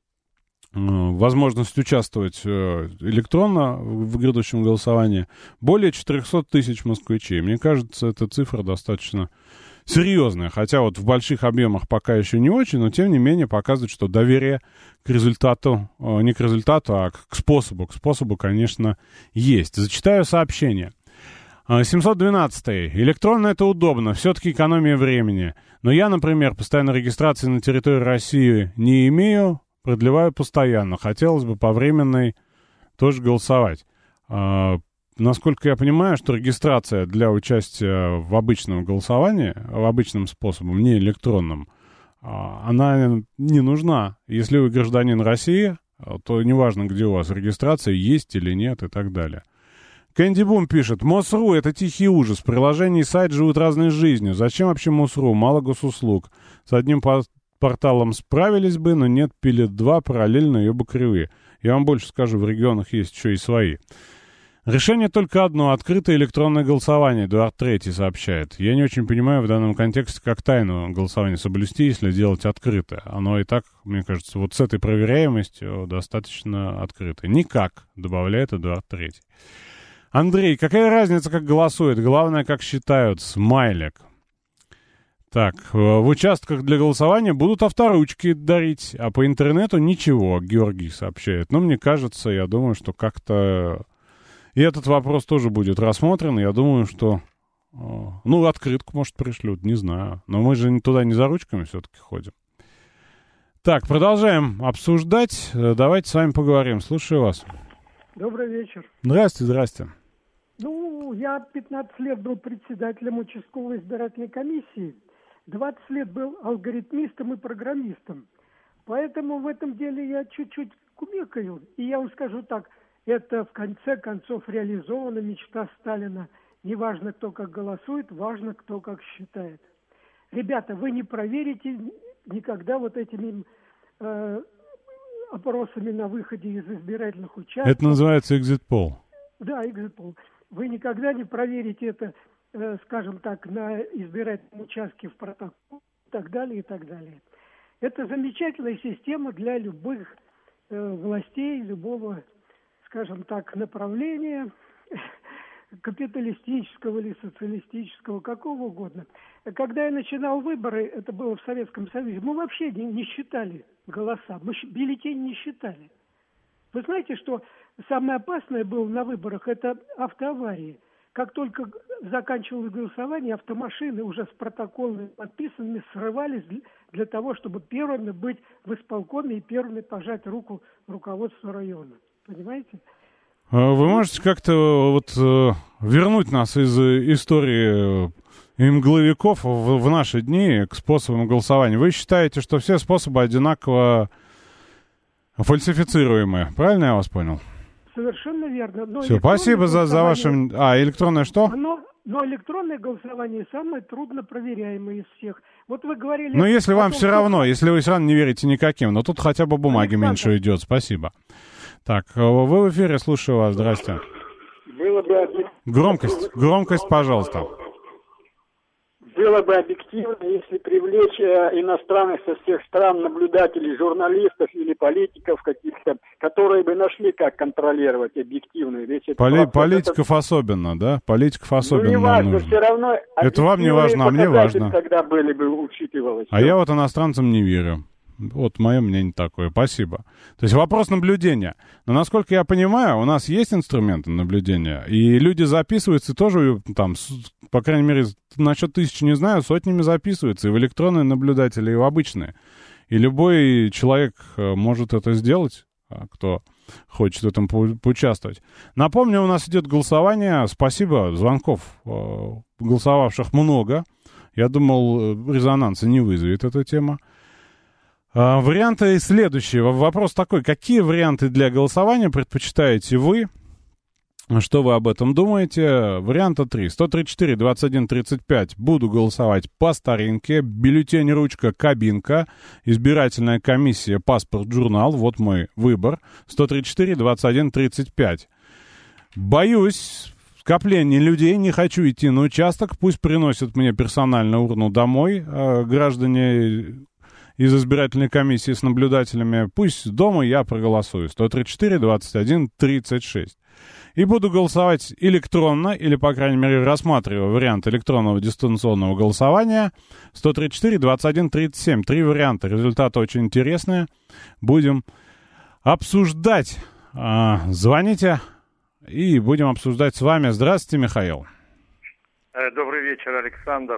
возможность участвовать электронно в грядущем голосовании. Более четыреста тысяч москвичей. Мне кажется, эта цифра достаточно серьезная. Хотя вот в больших объемах пока еще не очень, но тем не менее показывает, что доверие к результату, не к результату, а к способу. К способу, конечно, есть. Зачитаю сообщение. семьсот двенадцатый. Электронно это удобно, все-таки экономия времени. Но я, например, постоянной регистрации на территории России не имею, продлеваю постоянно. Хотелось бы по временной тоже голосовать. А, насколько я понимаю, что регистрация для участия в обычном голосовании, в обычном способом, не электронном, а, она не нужна. Если вы гражданин России, то неважно, где у вас регистрация, есть или нет и так далее. Кэнди Бум пишет: МОСРУ — это тихий ужас. Приложение и сайт живут разной жизнью. Зачем вообще МОСРУ? Мало госуслуг. С одним порталом справились бы, но нет, пилит два, параллельно ее бы кривые. Я вам больше скажу, в регионах есть еще и свои. Решение только одно — открытое электронное голосование, Эдуард Третий сообщает. Я не очень понимаю в данном контексте, как тайну голосования соблюсти, если делать открытое. Оно и так, мне кажется, вот с этой проверяемостью достаточно открытое. Никак, добавляет Эдуард Третий. Андрей, какая разница, как голосуют? Главное, как считают. Смайлик. Так, в участках для голосования будут авторучки дарить, а по интернету ничего, Георгий сообщает. Но мне кажется, я думаю, что как-то... И этот вопрос тоже будет рассмотрен. Я думаю, что... Ну, открытку, может, пришлют, не знаю. Но мы же туда не за ручками все-таки ходим. Так, продолжаем обсуждать. Давайте с вами поговорим. Слушаю вас. Добрый вечер. Здрасте, здрасте. Ну, я пятнадцать лет был председателем участковой избирательной комиссии. двадцать лет был алгоритмистом и программистом. Поэтому в этом деле я чуть-чуть кумекаю. И я вам скажу так, это в конце концов реализована мечта Сталина. Не важно, кто как голосует, важно, кто как считает. Ребята, вы не проверите никогда вот этими э, опросами на выходе из избирательных участков. Это называется экзит-пол. Да, экзит-пол. Вы никогда не проверите это, э, скажем так, на избирательном участке в протокол и так далее, и так далее. Это замечательная система для любых э, властей, любого, скажем так, направления, капиталистического или социалистического, какого угодно. Когда я начинал выборы, это было в Советском Союзе, мы вообще не, не считали голоса, мы бюллетени не считали. Вы знаете, что самое опасное было на выборах, это автоаварии. Как только заканчивалось голосование, автомашины уже с протоколами подписанными срывались для того, чтобы первыми быть в исполкоме и первыми пожать руку руководству района. Понимаете? Вы можете как-то вот вернуть нас из истории мгловиков в, в наши дни к способам голосования? Вы считаете, что все способы одинаково фальсифицируемые? Правильно я вас понял? Совершенно верно. Но все, спасибо за, за вашим... А, электронное что? Оно, но электронное голосование самое трудно проверяемое из всех. Вот вы говорили... Ну, если вам том, все что... равно, если вы все равно не верите никаким, но тут хотя бы бумаги Александр. Меньше идет. Спасибо. Так, вы в эфире, слушаю вас. Здрасте. Было бы... Громкость, громкость, пожалуйста. Было бы объективно, если привлечь э, иностранных со всех стран наблюдателей, журналистов или политиков каких-то, которые бы нашли, как контролировать объективно. Весь этот Поли- процесс, политиков это... особенно, да? Политиков особенно. Ну, не важно, нужно. все равно... Это вам не важно, а мне важно. Тогда были бы учитывалось. А я вот иностранцам не верю. Вот мое мнение такое. Спасибо. То есть вопрос наблюдения. Но, насколько я понимаю, у нас есть инструменты наблюдения, и люди записываются тоже, там, по крайней мере, насчет тысячи не знаю, сотнями записываются и в электронные наблюдатели, и в обычные. И любой человек может это сделать, кто хочет в этом по- поучаствовать. Напомню, у нас идет голосование. Спасибо, звонков голосовавших много. Я думал, резонанса не вызовет эта тема. А, варианты следующие. Вопрос такой. Какие варианты для голосования предпочитаете вы? Что вы об этом думаете? Варианта три. сто тридцать четыре двадцать один тридцать пять. Буду голосовать по старинке. Бюллетень, ручка, кабинка. Избирательная комиссия, паспорт, журнал. Вот мой выбор. сто тридцать четыре двадцать один тридцать пять. Боюсь скопления людей. Не хочу идти на участок. Пусть приносят мне персонально урну домой. Э, граждане... из избирательной комиссии с наблюдателями. Пусть дома я проголосую. сто тридцать четыре двадцать один тридцать шесть. И буду голосовать электронно, или, по крайней мере, рассматриваю вариант электронного дистанционного голосования. сто тридцать четыре двадцать один тридцать семь. Три варианта. Результаты очень интересные. Будем обсуждать. А, звоните, и будем обсуждать с вами. Здравствуйте, Михаил. Добрый вечер, Александр.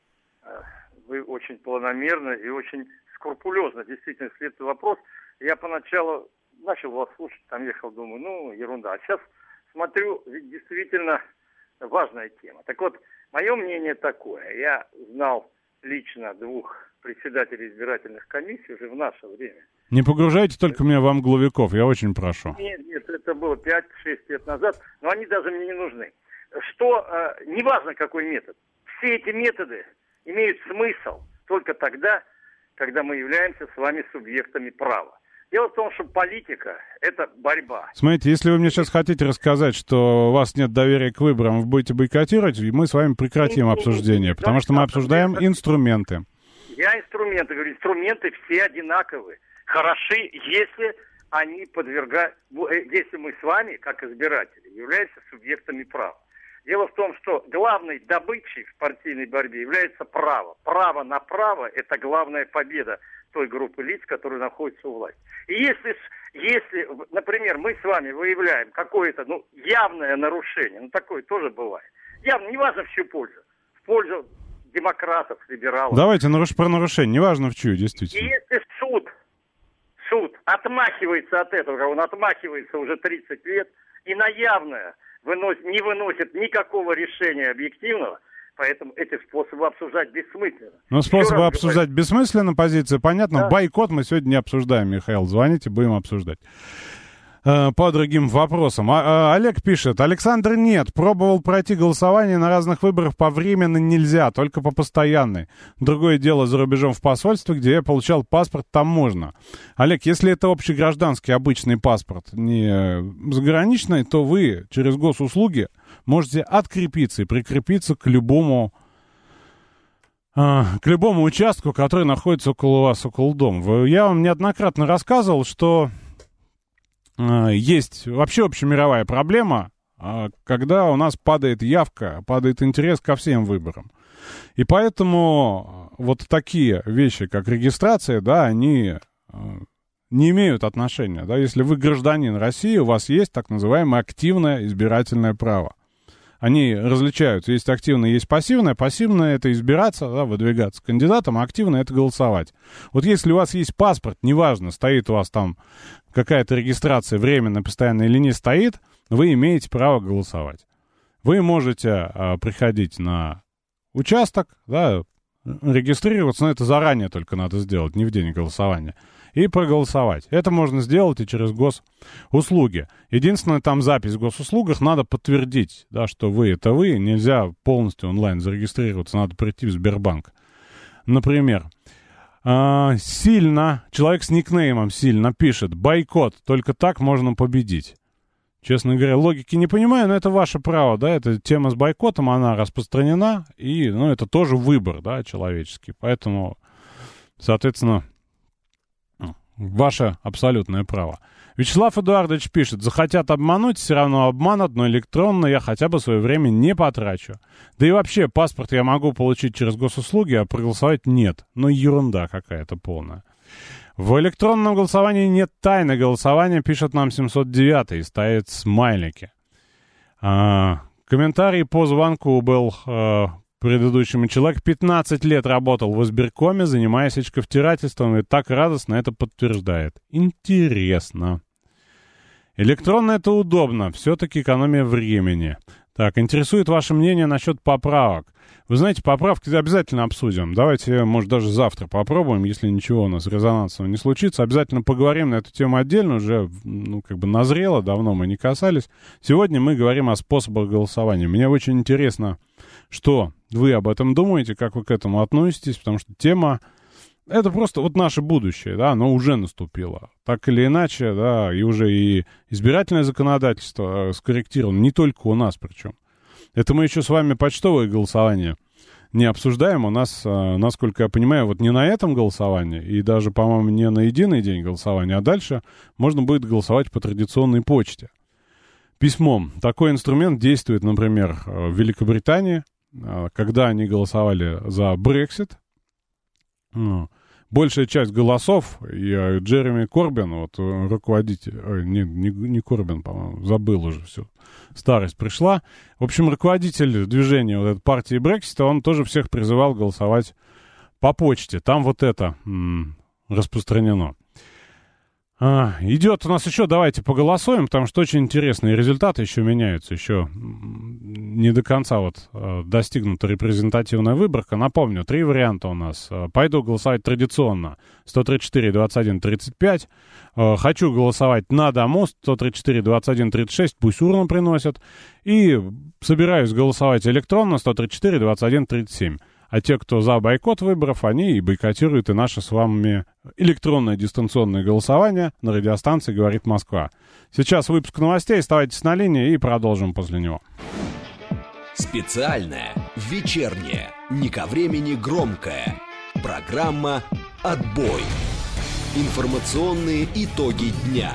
Вы очень планомерно и очень скрупулезно действительно следует вопрос. Я поначалу начал вас слушать, там ехал, думаю, ну, ерунда. А сейчас смотрю, ведь действительно важная тема. Так вот, мое мнение такое. Я знал лично двух председателей избирательных комиссий уже в наше время. Не погружайте только меня в мгловиков, я очень прошу. Нет, нет, это было пять-шесть лет назад, но они даже мне не нужны. Что, э, неважно какой метод, все эти методы имеют смысл только тогда, когда мы являемся с вами субъектами права. Дело в том, что политика – это борьба. Смотрите, если вы мне сейчас хотите рассказать, что у вас нет доверия к выборам, вы будете бойкотировать, мы с вами прекратим обсуждение, потому что мы обсуждаем инструменты. Я инструменты говорю, инструменты все одинаковые, хороши, если они подвергают, если мы с вами, как избиратели, являемся субъектами права. Дело в том, что главной добычей в партийной борьбе является право. Право на право – это главная победа той группы лиц, которые находятся у власти. И если, если, например, мы с вами выявляем какое-то ну, явное нарушение, ну такое тоже бывает, явно, неважно в чью пользу, в пользу демократов, либералов. Давайте наруш... про нарушение, неважно в чью, действительно. И если суд, суд отмахивается от этого, он отмахивается уже тридцать лет, и на явное выносит, не выносит никакого решения объективного, поэтому эти способы обсуждать бессмысленно. Ну, способы обсуждать говорю. Бессмысленно, позиция понятна. Да. Бойкот мы сегодня не обсуждаем, Михаил. Звоните, будем обсуждать. По другим вопросам. А, а, Олег пишет. Александр, нет. Пробовал пройти голосование на разных выборах повременно нельзя, только по постоянной. Другое дело за рубежом в посольстве, где я получал паспорт, там можно. Олег, если это общегражданский обычный паспорт, не заграничный, то вы через госуслуги можете открепиться и прикрепиться к любому, а, к любому участку, который находится около вас, около дома. Я вам неоднократно рассказывал, что есть вообще общемировая проблема, когда у нас падает явка, падает интерес ко всем выборам. И поэтому вот такие вещи, как регистрация, да, они не имеют отношения. Да? Если вы гражданин России, у вас есть так называемое активное избирательное право. Они различаются. Есть активное, есть пассивное. Пассивное — это избираться, да, выдвигаться кандидатом, а активное — это голосовать. Вот если у вас есть паспорт, неважно, стоит у вас там какая-то регистрация временная, постоянная или не стоит, вы имеете право голосовать. Вы можете а, приходить на участок, да, регистрироваться, но это заранее только надо сделать, не в день голосования, и проголосовать. Это можно сделать и через госуслуги. Единственное, там запись в госуслугах, надо подтвердить, да, что вы — это вы. Нельзя полностью онлайн зарегистрироваться, надо прийти в Сбербанк. Например, э, сильно, человек с никнеймом сильно пишет: бойкот, только так можно победить. Честно говоря, логики не понимаю, но это ваше право, да, эта тема с бойкотом, она распространена, и, ну, это тоже выбор, да, человеческий. Поэтому, соответственно, ваше абсолютное право. Вячеслав Эдуардович пишет: захотят обмануть, все равно обманут, но электронно я хотя бы свое время не потрачу. Да и вообще, паспорт я могу получить через госуслуги, а проголосовать нет. Ну, ерунда какая-то полная. В электронном голосовании нет тайны голосования, пишет нам семьсот девятый, и ставит смайлики. А, комментарий по звонку был... А, предыдущему. Человек пятнадцать лет работал в избиркоме, занимаясь очковтирательством, и так радостно это подтверждает. Интересно. Электронно это удобно, все-таки экономия времени. Так, интересует ваше мнение насчет поправок. Вы знаете, поправки обязательно обсудим. Давайте, может, даже завтра попробуем, если ничего у нас резонансного не случится. Обязательно поговорим на эту тему отдельно, уже, ну, как бы назрело, давно мы не касались. Сегодня мы говорим о способах голосования. Мне очень интересно, что вы об этом думаете, как вы к этому относитесь, потому что тема, это просто вот наше будущее, да, оно уже наступило. Так или иначе, да, и уже и избирательное законодательство скорректировано, не только у нас причем. Это мы еще с вами почтовое голосование не обсуждаем. У нас, насколько я понимаю, вот не на этом голосовании, и даже, по-моему, не на единый день голосования, а дальше можно будет голосовать по традиционной почте. Письмом. Такой инструмент действует, например, в Великобритании, когда они голосовали за Брексит. Большая часть голосов, и Джереми Корбин, вот руководитель, не, не, не Корбин, по-моему, забыл уже все, старость пришла. В общем, руководитель движения вот этой партии Брексита, он тоже всех призывал голосовать по почте. Там вот это м- распространено. А, идет у нас еще, давайте поголосуем, потому что очень интересные результаты еще меняются, еще не до конца вот достигнута репрезентативная выборка. Напомню, три варианта у нас. Пойду голосовать традиционно, сто тридцать четыре двадцать один тридцать пять. Хочу голосовать на дому, сто тридцать четыре двадцать один тридцать шесть, пусть урну приносят. И собираюсь голосовать электронно, сто тридцать четыре двадцать один тридцать семь. А те, кто за бойкот выборов, они и бойкотируют и наше с вами электронное дистанционное голосование на радиостанции «Говорит Москва». Сейчас выпуск новостей, оставайтесь на линии и продолжим после него. Специальная, вечерняя, не ко времени громкая. Программа «Отбой». Информационные итоги дня.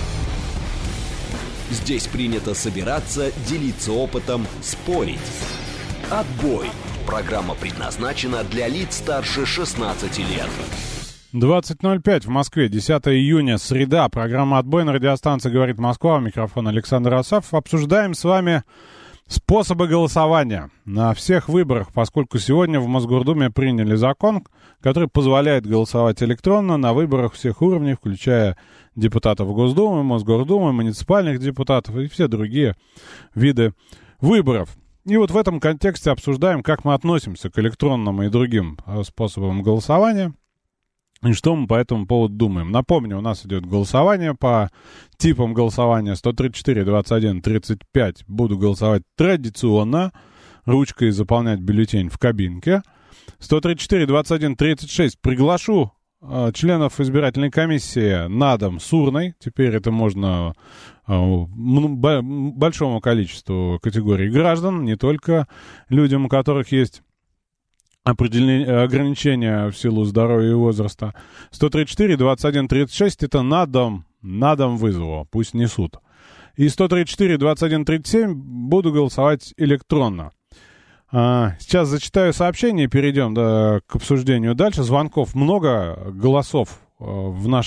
Здесь принято собираться, делиться опытом, спорить. «Отбой». Программа предназначена для лиц старше шестнадцати лет. двадцать ноль пять в Москве, десятого июня, среда. Программа «Отбой» на радиостанции «Говорит Москва». Микрофон Александр Асафов. Обсуждаем с вами способы голосования на всех выборах, поскольку сегодня в Мосгордуме приняли закон, который позволяет голосовать электронно на выборах всех уровней, включая депутатов Госдумы, Мосгордумы, муниципальных депутатов и все другие виды выборов. И вот в этом контексте обсуждаем, как мы относимся к электронным и другим способам голосования, и что мы по этому поводу думаем. Напомню, у нас идет голосование по типам голосования сто тридцать четыре двадцать один тридцать пять. Буду голосовать традиционно, ручкой заполнять бюллетень в кабинке. сто тридцать четыре двадцать один тридцать шесть. Приглашу э, членов избирательной комиссии на дом с урной. Теперь это можно э, большому количеству категорий граждан, не только людям, у которых есть ограничения в силу здоровья и возраста. сто тридцать четыре двадцать один тридцать шесть это на дом, на дом вызову, пусть несут. И сто тридцать четыре двадцать один тридцать семь буду голосовать электронно. А, сейчас зачитаю сообщение и перейдем да, к обсуждению дальше. Звонков много, голосов а, в нашем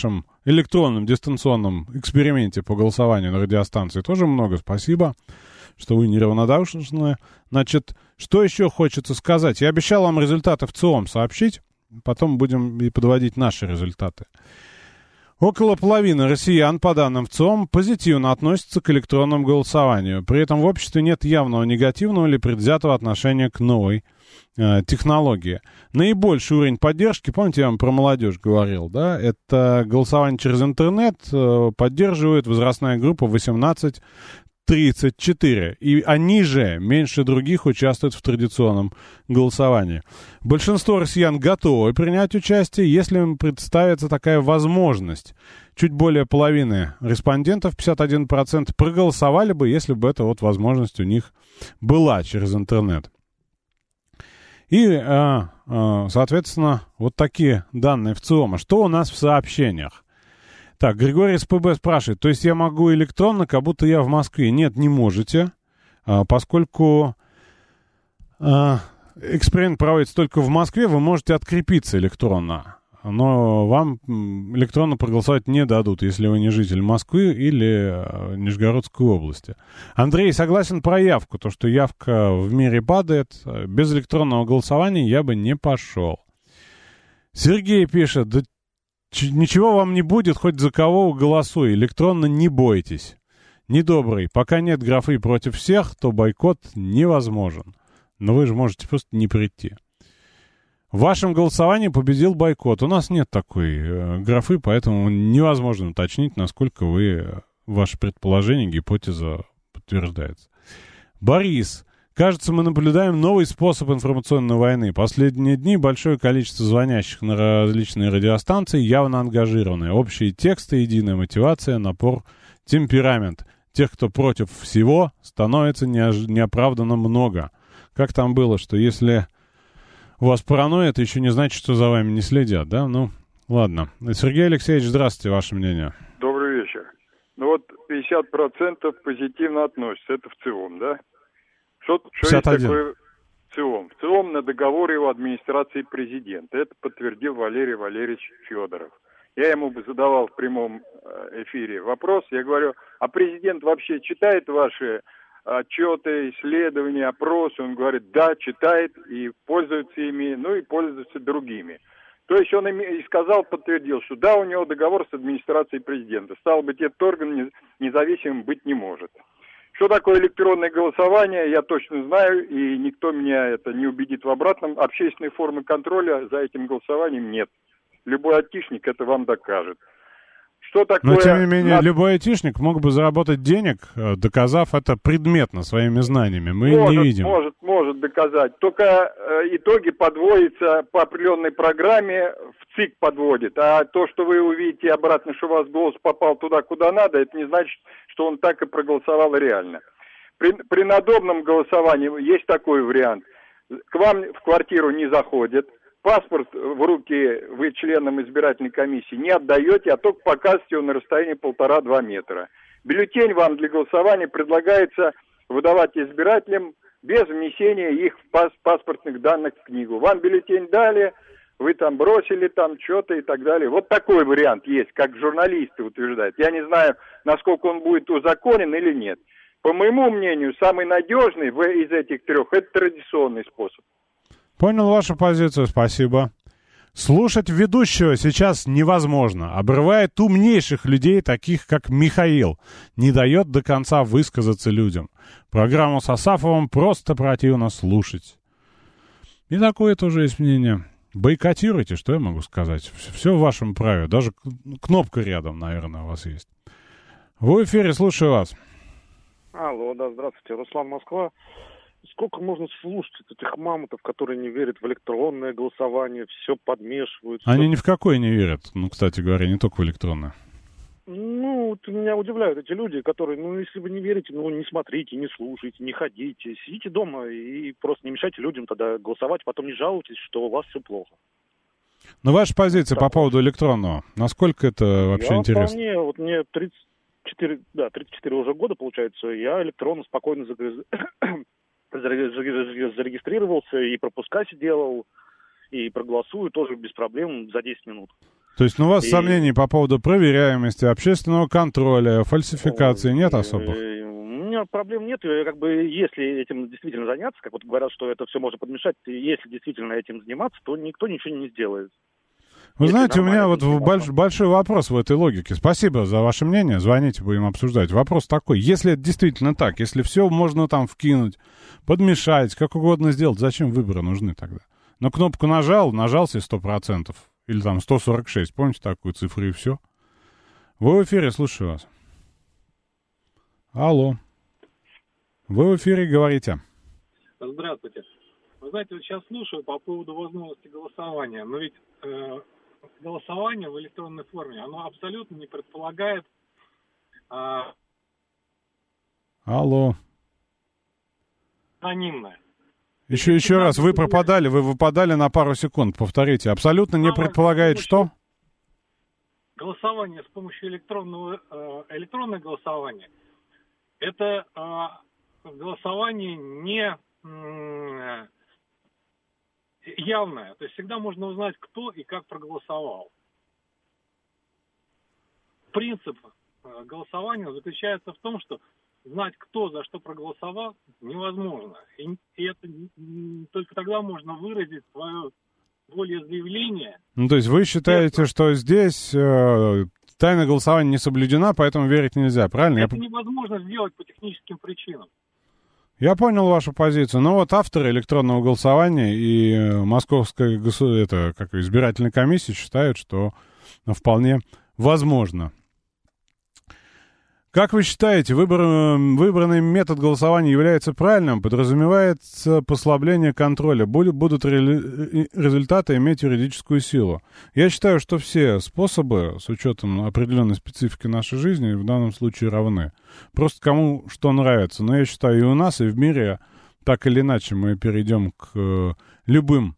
электронном дистанционном эксперименте по голосованию на радиостанции тоже много. Спасибо, что вы неравнодушны. Значит, что еще хочется сказать? Я обещал вам результаты в ЦИОМ сообщить, потом будем и подводить наши результаты. Около половины россиян, по данным ВЦИОМ, позитивно относятся к электронному голосованию. При этом в обществе нет явного негативного или предвзятого отношения к новой э, технологии. Наибольший уровень поддержки, помните, я вам про молодежь говорил, да, это голосование через интернет, э, поддерживает возрастная группа восемнадцать тридцать четыре. И они же меньше других участвуют в традиционном голосовании. Большинство россиян готовы принять участие, если им представится такая возможность. Чуть более половины респондентов, пятьдесят один процент, проголосовали бы, если бы эта вот возможность у них была через интернет. И, соответственно, вот такие данные в ЦИОМа. Что у нас в сообщениях? Так, Григорий из ПБ спрашивает, то есть я могу электронно, как будто я в Москве? Нет, не можете, поскольку эксперимент проводится только в Москве, вы можете открепиться электронно, но вам электронно проголосовать не дадут, если вы не житель Москвы или Нижегородской области. Андрей согласен про явку, то, что явка в мире падает, без электронного голосования я бы не пошел. Сергей пишет, да ничего вам не будет, хоть за кого голосуй, электронно не бойтесь. Недобрый, пока нет графы против всех, то бойкот невозможен. Но вы же можете просто не прийти. В вашем голосовании победил бойкот. У нас нет такой э, графы, поэтому невозможно уточнить, насколько вы, ваше предположение, гипотеза подтверждается. Борис. Кажется, мы наблюдаем новый способ информационной войны. Последние дни большое количество звонящих на различные радиостанции явно ангажированы. Общие тексты, единая мотивация, напор, темперамент. Тех, кто против всего, становится неож- неоправданно много. Как там было, что если у вас паранойя, это еще не значит, что за вами не следят, да? Ну, ладно. Сергей Алексеевич, здравствуйте, ваше мнение. Добрый вечер. Ну вот пятьдесят процентов позитивно относятся, это в ЦИОМ, да? Что, что есть такое ЦИОМ? В ЦИОМ на договоре у администрации президента. Это подтвердил Валерий Валерьевич Федоров. Я ему бы задавал в прямом эфире вопрос. Я говорю, а президент вообще читает ваши отчеты, исследования, опросы? Он говорит, да, читает и пользуется ими, ну и пользуется другими. То есть он и сказал, подтвердил, что да, у него договор с администрацией президента. Стало быть, этот орган независимым быть не может. Что такое электронное голосование, я точно знаю, и никто меня это не убедит в обратном. Общественной формы контроля за этим голосованием нет. Любой айтишник это вам докажет. Что такое... Но, тем не менее, над... любой айтишник мог бы заработать денег, доказав это предметно своими знаниями. Мы может, не видим. Может, может доказать. Только э, итоги подводятся по определенной программе, в ЦИК подводит. А то, что вы увидите обратно, что у вас голос попал туда, куда надо, это не значит, что он так и проголосовал реально. При, при надобном голосовании есть такой вариант. К вам в квартиру не заходят. Паспорт в руки вы членам избирательной комиссии не отдаете, а только показываете его на расстоянии полтора-два метра. Бюллетень вам для голосования предлагается выдавать избирателям без внесения их в паспортных данных в книгу. Вам бюллетень дали, вы там бросили там что-то и так далее. Вот такой вариант есть, как журналисты утверждают. Я не знаю, насколько он будет узаконен или нет. По моему мнению, самый надежный из этих трех – это традиционный способ. Понял вашу позицию, спасибо. Слушать ведущего сейчас невозможно. Обрывает умнейших людей, таких как Михаил. Не дает до конца высказаться людям. Программу с Асафовым просто противно слушать. И такое тоже есть мнение. Бойкотируйте, что я могу сказать. Все в вашем праве. Даже кнопка рядом, наверное, у вас есть. В эфире, слушаю вас. Алло, да, здравствуйте. Руслан, Москва. Сколько можно слушать этих мамонтов, которые не верят в электронное голосование, все подмешивают. Они все... ни в какое не верят. Ну, кстати говоря, не только в электронное. Ну, вот меня удивляют эти люди, которые, ну, если вы не верите, ну, не смотрите, не слушайте, не ходите. Сидите дома и просто не мешайте людям тогда голосовать, потом не жалуйтесь, что у вас все плохо. Ну, ваша позиция по поводу электронного, насколько это вообще я интересно? Вполне, вот мне тридцать четыре, да, тридцать четыре уже года, получается, я электронно спокойно загрыз... зарегистрировался, и пропуска сделал, и проголосую тоже без проблем за десять минут. То есть, ну, у вас И... сомнений по поводу проверяемости, общественного контроля, фальсификации нет особых? У меня проблем нет. Как бы, если этим действительно заняться, как вот говорят, что это все можно подмешать, если действительно этим заниматься, то никто ничего не сделает. Вы Если знаете, у меня вот заниматься. больш, большой вопрос в этой логике. Спасибо за ваше мнение. Звоните, будем обсуждать. Вопрос такой. Если это действительно так, если все можно там вкинуть, подмешать, как угодно сделать, зачем выборы нужны тогда? На кнопку нажал, нажал себе сто процентов. Или там сто сорок шесть. Помните такую цифру и все? Вы в эфире, слушаю вас. Алло. Вы в эфире, говорите. Здравствуйте. Вы знаете, вот сейчас слушаю по поводу возможности голосования. Но ведь э, голосование в электронной форме, оно абсолютно не предполагает... Э, Алло. анонимное. Еще, еще раз, вы пропадали, вы выпадали на пару секунд. Повторите. Абсолютно не предполагает что? Голосование с помощью электронного, э, электронное голосование, это э, голосование не э, явное. То есть всегда можно узнать, кто и как проголосовал. Принцип э, голосования заключается в том, что знать, кто за что проголосовал, невозможно. И, и это м, только тогда можно выразить свое волеизъявление. Ну, то есть вы считаете, это... что здесь э, тайна голосования не соблюдена, поэтому верить нельзя, правильно? Это Я... невозможно сделать по техническим причинам. Я понял вашу позицию. Но вот авторы электронного голосования и Московская госу... это, как, избирательная комиссия считают, что вполне возможно. Как вы считаете, выбор, выбранный метод голосования является правильным? Подразумевается послабление контроля. Будут, будут ре, результаты иметь юридическую силу? Я считаю, что все способы, с учетом определенной специфики нашей жизни, в данном случае равны. Просто кому что нравится. Но я считаю, и у нас, и в мире, так или иначе, мы перейдем к любым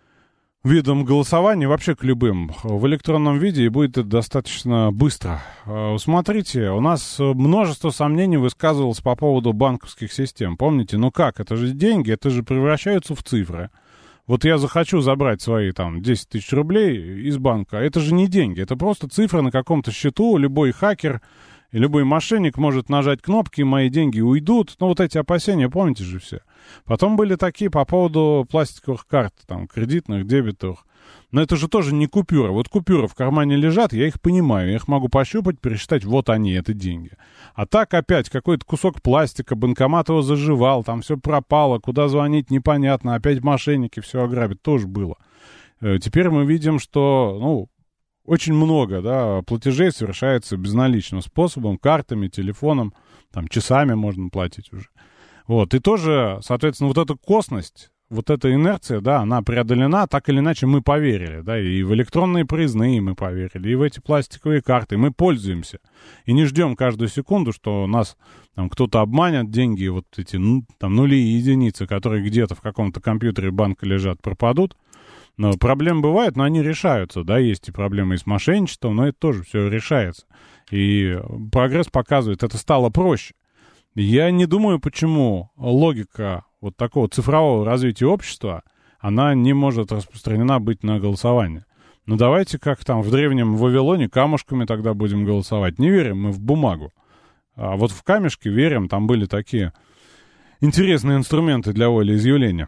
видом голосования, вообще к любым, в электронном виде, и будет это достаточно быстро. Смотрите, у нас множество сомнений высказывалось по поводу банковских систем. Помните, ну как, это же деньги, это же превращаются в цифры. Вот я захочу забрать свои там десять тысяч рублей из банка, это же не деньги, это просто цифры на каком-то счету, любой хакер и любой мошенник может нажать кнопки, мои деньги уйдут. Ну, вот эти опасения, помните же все. Потом были такие по поводу пластиковых карт, там, кредитных, дебетовых. Но это же тоже не купюры. Вот купюры в кармане лежат, я их понимаю, я их могу пощупать, пересчитать, вот они, это деньги. А так опять какой-то кусок пластика, банкомат его заживал, там все пропало, куда звонить непонятно, опять мошенники все ограбят, тоже было. Теперь мы видим, что, ну, очень много, да, платежей совершается безналичным способом, картами, телефоном, там, часами можно платить уже. Вот, и тоже, соответственно, вот эта косность, вот эта инерция, да, она преодолена, так или иначе мы поверили, да, и в электронные проездные мы поверили, и в эти пластиковые карты, мы пользуемся. И не ждем каждую секунду, что нас там кто-то обманет, деньги, вот эти, ну, там, нули и единицы, которые где-то в каком-то компьютере банка лежат, пропадут. Но проблемы бывают, но они решаются, да, есть и проблемы и с мошенничеством, но это тоже все решается. И прогресс показывает, это стало проще. Я не думаю, почему логика вот такого цифрового развития общества, она не может распространена быть на голосование. Ну давайте, как там в древнем Вавилоне, камушками тогда будем голосовать. Не верим мы в бумагу. А вот в камешки верим, там были такие интересные инструменты для волеизъявления.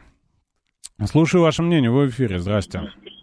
Слушаю ваше мнение, вы в эфире, здрасте.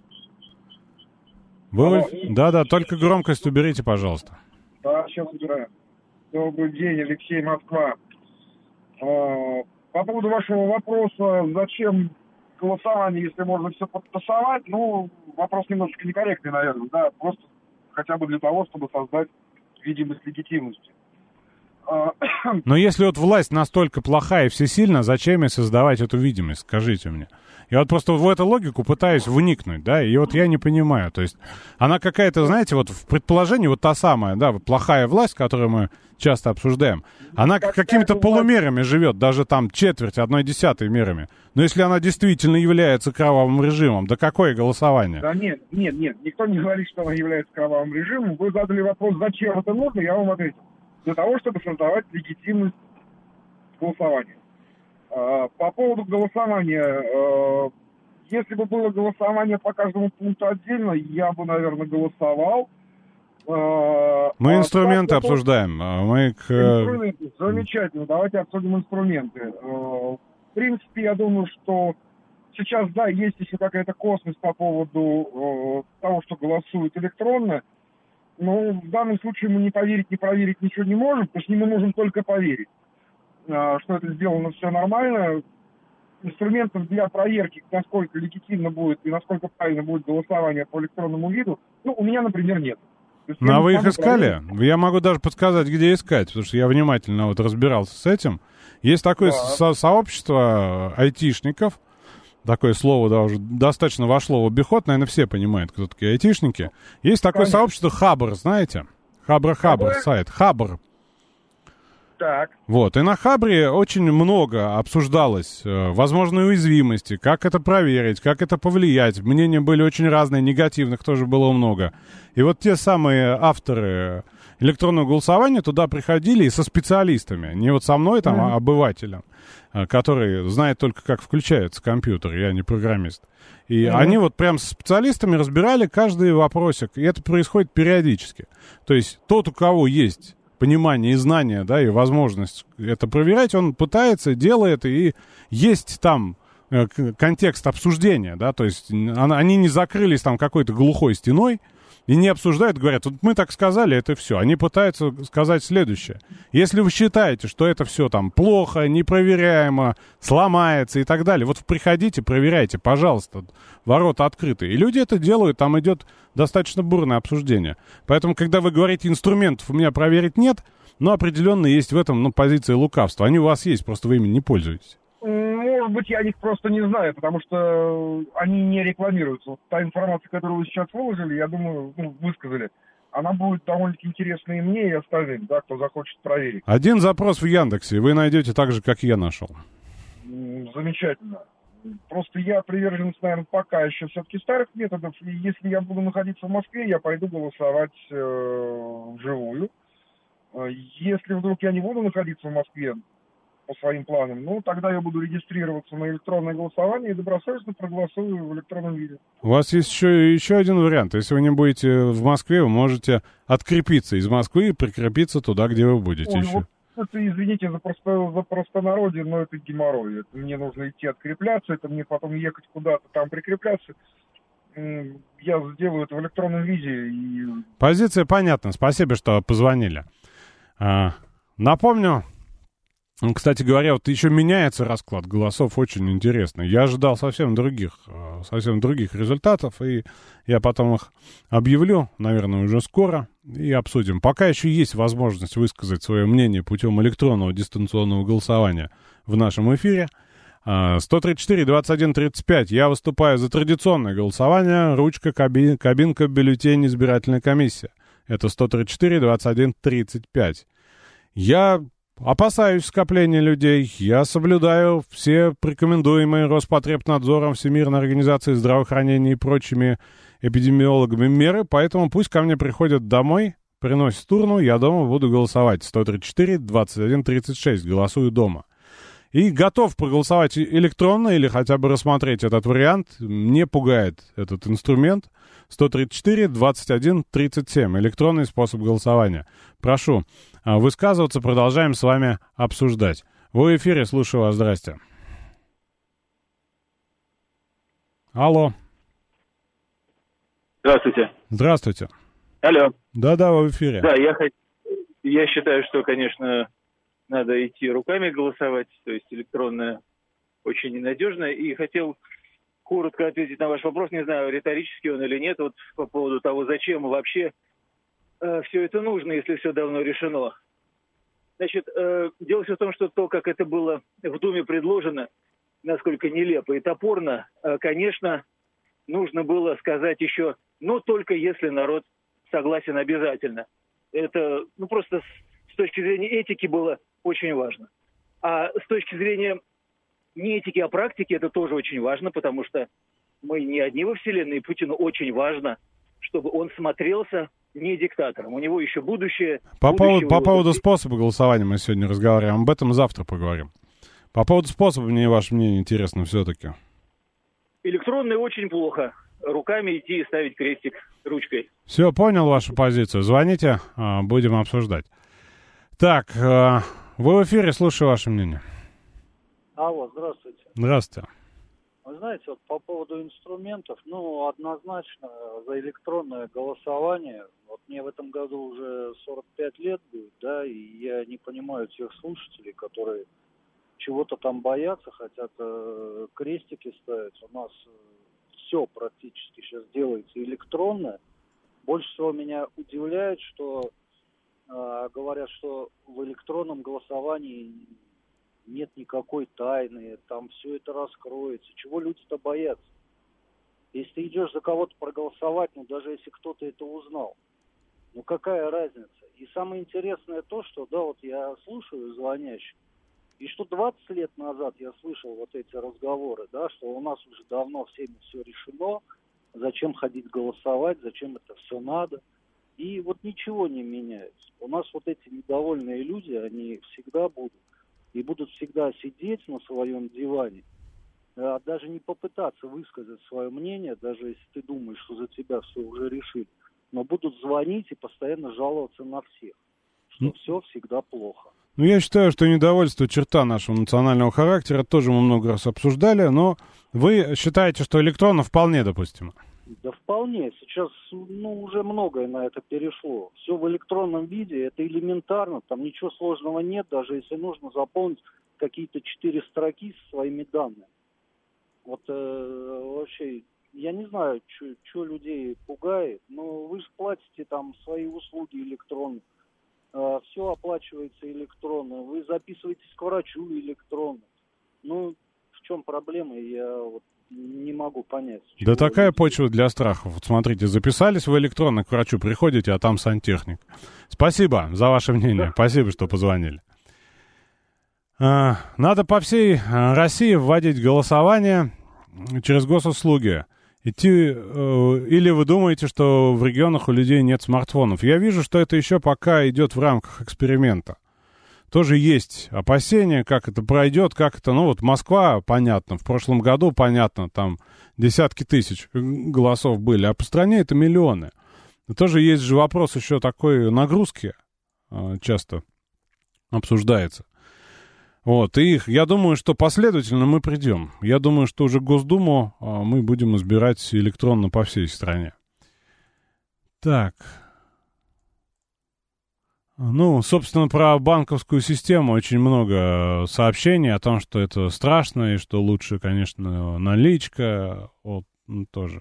Вы в... Да-да, только громкость уберите, пожалуйста. Да, сейчас убираю. Добрый день, Алексей, Москва. По поводу вашего вопроса, зачем голосование, если можно все подтасовать, ну, вопрос немножечко некорректный, наверное, да, просто хотя бы для того, чтобы создать видимость легитимности. Но если вот власть настолько плохая и всесильна, зачем ей создавать эту видимость, скажите мне? Я вот просто в эту логику пытаюсь вникнуть, да, и вот я не понимаю, то есть она какая-то, знаете, вот в предположении вот та самая, да, плохая власть, которую мы часто обсуждаем, она какими-то полумерами живет, даже там четверть, одной десятой мерами. Но если она действительно является кровавым режимом, да какое голосование? Да нет, нет, нет, никто не говорит, что она является кровавым режимом. Вы задали вопрос, зачем это нужно, я вам ответил. Для того, чтобы создавать легитимность голосования. По поводу голосования, Если бы было голосование по каждому пункту отдельно, я бы, наверное, голосовал. Мы а инструменты так, обсуждаем. Мы к... Инструменты. Замечательно. Давайте обсудим инструменты. В принципе, я думаю, что сейчас, да, есть еще какая-то косность по поводу того, что голосуют электронно. Но в данном случае мы не поверить, не проверить ничего не можем, потому что мы можем только поверить, что это сделано все нормально. Инструментов для проверки, насколько легитимно будет и насколько правильно будет голосование по электронному виду, ну, у меня, например, нет. Ну, а вы их искали? Проверить. Я могу даже подсказать, где искать, потому что я внимательно вот разбирался с этим. Есть такое да. со- сообщество айтишников, такое слово да, уже достаточно вошло в обиход, наверное, все понимают, кто такие айтишники. Есть такое Конечно. сообщество Хабр, знаете? Хабр-Хабр сайт. Хабр. Так. Вот, и на Хабре очень много обсуждалось э, возможные уязвимости, как это проверить, как это повлиять. Мнения были очень разные, негативных тоже было много. И вот те самые авторы электронного голосования туда приходили и со специалистами, не вот со мной, там, mm-hmm. а обывателем, э, который знает только, как включается компьютер, я не программист. И mm-hmm. они вот прям со специалистами разбирали каждый вопросик, и это происходит периодически. То есть тот, у кого есть понимание и знание, да, и возможность это проверять, он пытается, делает, и есть там э, контекст обсуждения, да, то есть они не закрылись там какой-то глухой стеной и не обсуждают, говорят, вот мы так сказали, это все. Они пытаются сказать следующее. Если вы считаете, что это все там плохо, непроверяемо, сломается и так далее, вот приходите, проверяйте, пожалуйста, ворота открыты. И люди это делают, там идет достаточно бурное обсуждение. Поэтому, когда вы говорите, инструментов у меня проверить нет, но определенно есть в этом, ну, позиция лукавства. Они у вас есть, просто вы ими не пользуетесь. Может быть, я их просто не знаю, потому что они не рекламируются. Вот та информация, которую вы сейчас выложили, я думаю, ну, высказали, она будет довольно-таки интересна и мне, и остальным, да, кто захочет проверить. Один запрос в Яндексе вы найдете так же, как я нашел. Замечательно. Просто я приверженец, наверное, пока еще все-таки старых методов. И если я буду находиться в Москве, я пойду голосовать э, вживую. Если вдруг я не буду находиться в Москве по своим планам, ну, тогда я буду регистрироваться на электронное голосование и добросовестно проголосую в электронном виде. У вас есть еще, еще один вариант. Если вы не будете в Москве, вы можете открепиться из Москвы и прикрепиться туда, где вы будете Ой, еще. Вот это, извините за, просто, за простонародье, но это геморрой. Это мне нужно идти открепляться, это мне потом ехать куда-то там прикрепляться. Я сделаю это в электронном виде. И... Позиция понятна. Спасибо, что позвонили. А, напомню, кстати говоря, вот еще меняется расклад голосов, очень интересно. Я ожидал совсем других, совсем других результатов, и я потом их объявлю, наверное, уже скоро, и обсудим. Пока еще есть возможность высказать свое мнение путем электронного дистанционного голосования в нашем эфире. сто тридцать четыре двадцать один тридцать пять. Я выступаю за традиционное голосование. Ручка, кабин, кабинка, бюллетень, избирательная комиссия. Это сто тридцать четыре двадцать один тридцать пять. Я опасаюсь скопления людей. Я соблюдаю все рекомендуемые Роспотребнадзором, Всемирной организацией здравоохранения и прочими эпидемиологами меры. Поэтому пусть ко мне приходят домой, приносят урну, я дома буду голосовать. сто тридцать четыре двадцать один тридцать шесть. Голосую дома. И готов проголосовать электронно или хотя бы рассмотреть этот вариант. Не пугает этот инструмент. сто тридцать четыре двадцать один тридцать семь. Электронный способ голосования. Прошу высказываться, продолжаем с вами обсуждать. Вы в эфире, слушаю вас, здрасте. Алло. Здравствуйте. Здравствуйте. Алло. Да-да, вы в эфире. Да, я, я считаю, что, конечно, надо идти руками голосовать, то есть электронное очень ненадежно. И хотел коротко ответить на ваш вопрос, не знаю, риторический он или нет, вот по поводу того, зачем вообще э, все это нужно, если все давно решено. Значит, э, дело все в том, что то, как это было в Думе предложено, насколько нелепо и топорно, э, конечно, нужно было сказать еще, но только если народ согласен обязательно. Это, ну, просто с, с точки зрения этики было очень важно. А с точки зрения не этики, а практики, это тоже очень важно, потому что мы не одни во Вселенной, и Путину очень важно, чтобы он смотрелся не диктатором. У него еще будущее. По, будущее поводу, по поводу способа голосования мы сегодня разговариваем. Об этом завтра поговорим. По поводу способа мне ваше мнение интересно все-таки. электронное очень плохо. Руками идти и ставить крестик ручкой. Все, понял вашу позицию. Звоните, будем обсуждать. Так, вы в эфире, слушаю ваше мнение. Алло, здравствуйте. Здравствуйте. Вы знаете, вот по поводу инструментов, ну, однозначно за электронное голосование. Вот мне в этом году уже сорок пять лет будет, да, и я не понимаю тех слушателей, которые чего-то там боятся, хотят э, крестики ставить. У нас все практически сейчас делается электронно. Больше всего меня удивляет, что э, говорят, что в электронном голосовании нет никакой тайны, там все это раскроется. Чего люди-то боятся? Если ты идешь за кого-то проголосовать, ну даже если кто-то это узнал, ну какая разница? И самое интересное то, что, да, вот я слушаю звонящих, и что двадцать лет назад я слышал вот эти разговоры, да, что у нас уже давно всеми все решено, зачем ходить голосовать, зачем это все надо. И вот ничего не меняется. У нас вот эти недовольные люди, они всегда будут. И будут всегда сидеть на своем диване, а даже не попытаться высказать свое мнение, даже если ты думаешь, что за тебя все уже решили. Но будут звонить и постоянно жаловаться на всех, что mm. все всегда плохо. Ну, я считаю, что недовольство — черта нашего национального характера. Тоже мы много раз обсуждали. Но вы считаете, что электронно вполне допустимо? Да вполне. Сейчас, ну, уже многое на это перешло. Все в электронном виде, это элементарно, там ничего сложного нет, даже если нужно заполнить какие-то четыре строки со своими данными. Вот э, вообще, я не знаю, что людей пугает, но вы же платите там свои услуги электронно, э, все оплачивается электронно, вы записываетесь к врачу электронно. Ну, в чем проблема, я вот не могу понять. Да такая почва для страхов. Вот смотрите, записались в электронно к врачу, приходите, а там сантехник. Спасибо за ваше мнение. Спасибо, что позвонили. Надо по всей России вводить голосование через госуслуги. Идти, или вы думаете, что в регионах у людей нет смартфонов? Я вижу, что это еще пока идет в рамках эксперимента. Тоже есть опасения, как это пройдет, как это... Ну вот Москва, понятно, в прошлом году, понятно, там десятки тысяч голосов были, а по стране это миллионы. И тоже есть же вопрос еще такой нагрузки, часто обсуждается. Вот, и их, я думаю, что последовательно мы придем. Я думаю, что уже Госдуму мы будем избирать электронно по всей стране. Так... Ну, собственно, про банковскую систему очень много сообщений о том, что это страшно, и что лучше, конечно, наличка. Вот, ну, тоже.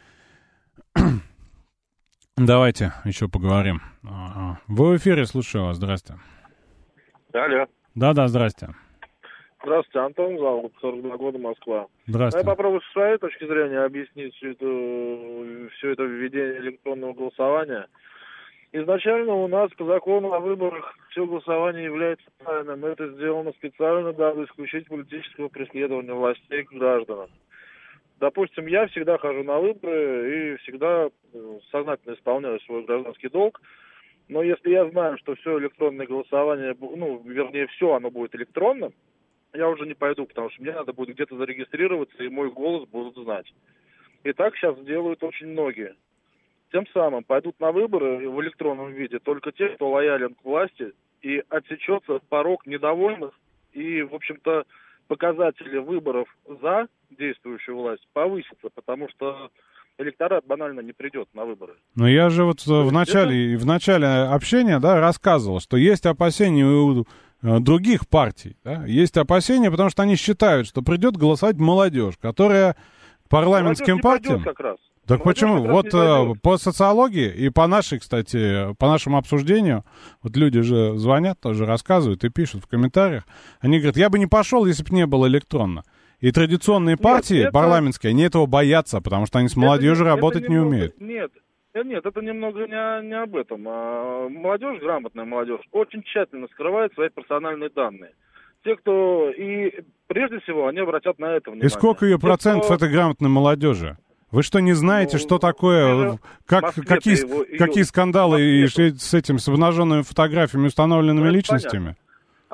Давайте еще поговорим. Вы в эфире, слушаю вас. Здрасте. Алло. Да-да, здрасте. Здравствуйте, Антон зовут, сорок два года, Москва. Здравствуйте. Я попробую с своей точки зрения объяснить всю эту, все это введение электронного голосования. Изначально у нас по закону о выборах все голосование является тайным. Это сделано специально, дабы исключить политического преследования властей к гражданам. Допустим, я всегда хожу на выборы и всегда сознательно исполняю свой гражданский долг. Но если я знаю, что все электронное голосование, ну, вернее, все оно будет электронным, я уже не пойду, потому что мне надо будет где-то зарегистрироваться, и мой голос будут знать. И так сейчас делают очень многие. Тем самым пойдут на выборы в электронном виде только те, кто лоялен к власти, и отсечется порог недовольных, и, в общем-то, показатели выборов за действующую власть повысятся, потому что электорат банально не придет на выборы. Но я же вот в начале, в начале общения, да, рассказывал, что есть опасения у других партий. Да? Есть опасения, потому что они считают, что придет голосовать молодежь, которая к парламентским партиям... Как раз. Так молодежь почему? Вот э, по социологии и по нашей, кстати, по нашему обсуждению, вот люди же звонят, тоже рассказывают и пишут в комментариях. Они говорят, я бы не пошел, если бы не было электронно. И традиционные партии нет, это... парламентские, они этого боятся, потому что они с молодежью это, работать это немного, не умеют. Нет, нет, это немного не, не об этом. А молодежь, грамотная молодежь, очень тщательно скрывает свои персональные данные. Те, кто... И прежде всего они обратят на это внимание. И сколько ее процентов Те, кто... этой грамотной молодежи? Вы что, не знаете, ну, что такое, как, какие, его, какие скандалы и с этим, с обнаженными фотографиями, установленными ну, личностями? Понятно.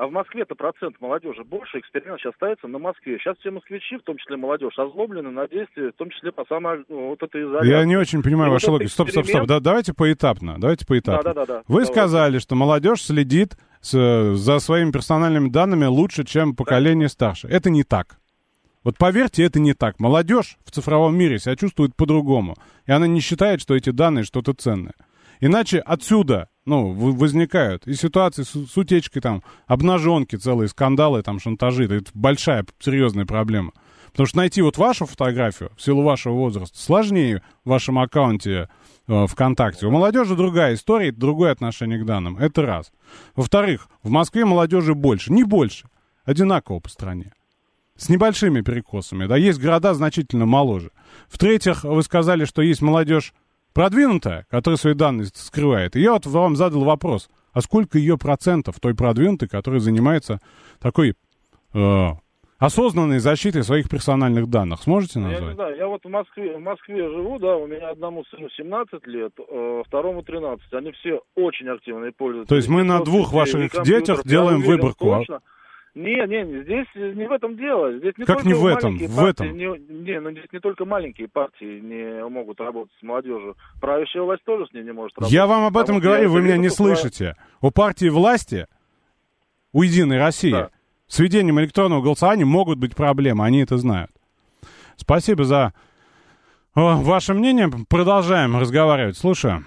А в Москве-то процент молодежи больше, эксперимент сейчас ставится на Москве. Сейчас все москвичи, в том числе молодежь, озлоблены на действие, в том числе по самой ну, вот этой изоляции. Я не очень понимаю И вашу вот логику. Стоп, стоп, стоп. Да, давайте поэтапно. Давайте поэтапно. Да, да, да, да. Вы Давайте. сказали, что молодежь следит с, за своими персональными данными лучше, чем поколение старше. Это не так. Вот поверьте, это не так. Молодежь в цифровом мире себя чувствует по-другому. И она не считает, что эти данные что-то ценное. Иначе отсюда, ну, возникают и ситуации с, с утечкой, там, обнаженки, целые скандалы, там, шантажи. Это большая, серьезная проблема. Потому что найти вот вашу фотографию в силу вашего возраста сложнее в вашем аккаунте э, ВКонтакте. У молодежи другая история, это другое отношение к данным. Это раз. Во-вторых, в Москве молодежи больше. Не больше. Одинаково по стране. С небольшими перекосами. Да, есть города значительно моложе. В-третьих, вы сказали, что есть молодежь продвинутая, которая свои данные скрывает. И я вот вам задал вопрос, а сколько ее процентов той продвинутой, которая занимается такой э, осознанной защитой своих персональных данных? Сможете назвать? Я не знаю, я вот в Москве, в Москве живу, да, у меня одному сыну семнадцать лет, э, второму тринадцать. Они все очень активные пользуются. То есть мы на двух ваших детях делаем уверен, выборку? Точно. Не, не, не, здесь не в этом дело. Здесь не как только не в этом? маленькие В партии, этом? Не, не, ну здесь не только маленькие партии не могут работать с молодежью. Правящая власть тоже с ней не может работать. Я вам об этом Потому говорю, вы меня не что слышите. У партии власти, у «Единой России», да, с введением электронного голосования могут быть проблемы, они это знают. Спасибо за о, ваше мнение. Продолжаем разговаривать. Слушаю.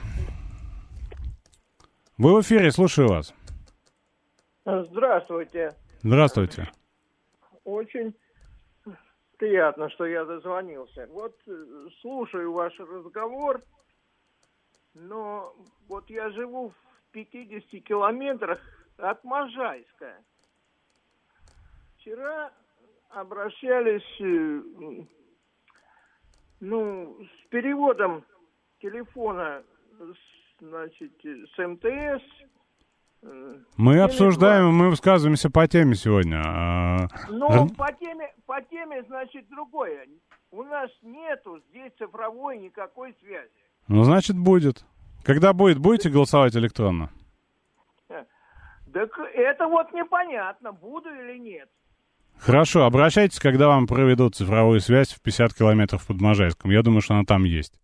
Вы в эфире, слушаю вас. Здравствуйте. Здравствуйте. Очень приятно, что я дозвонился. Вот слушаю ваш разговор, но вот я живу в пятидесяти километрах от Можайска. Вчера обращались, ну, с переводом телефона, значит, с эм тэ эс. Мы обсуждаем, мы высказываемся по теме сегодня. Ну, по теме, по теме, значит, другое. У нас нету здесь цифровой никакой связи. Ну, значит, будет. Когда будет, будете голосовать электронно? Так это вот непонятно, буду или нет. Хорошо, обращайтесь, когда вам проведут цифровую связь в пятьдесят километров под Можайском. Я думаю, что она там есть.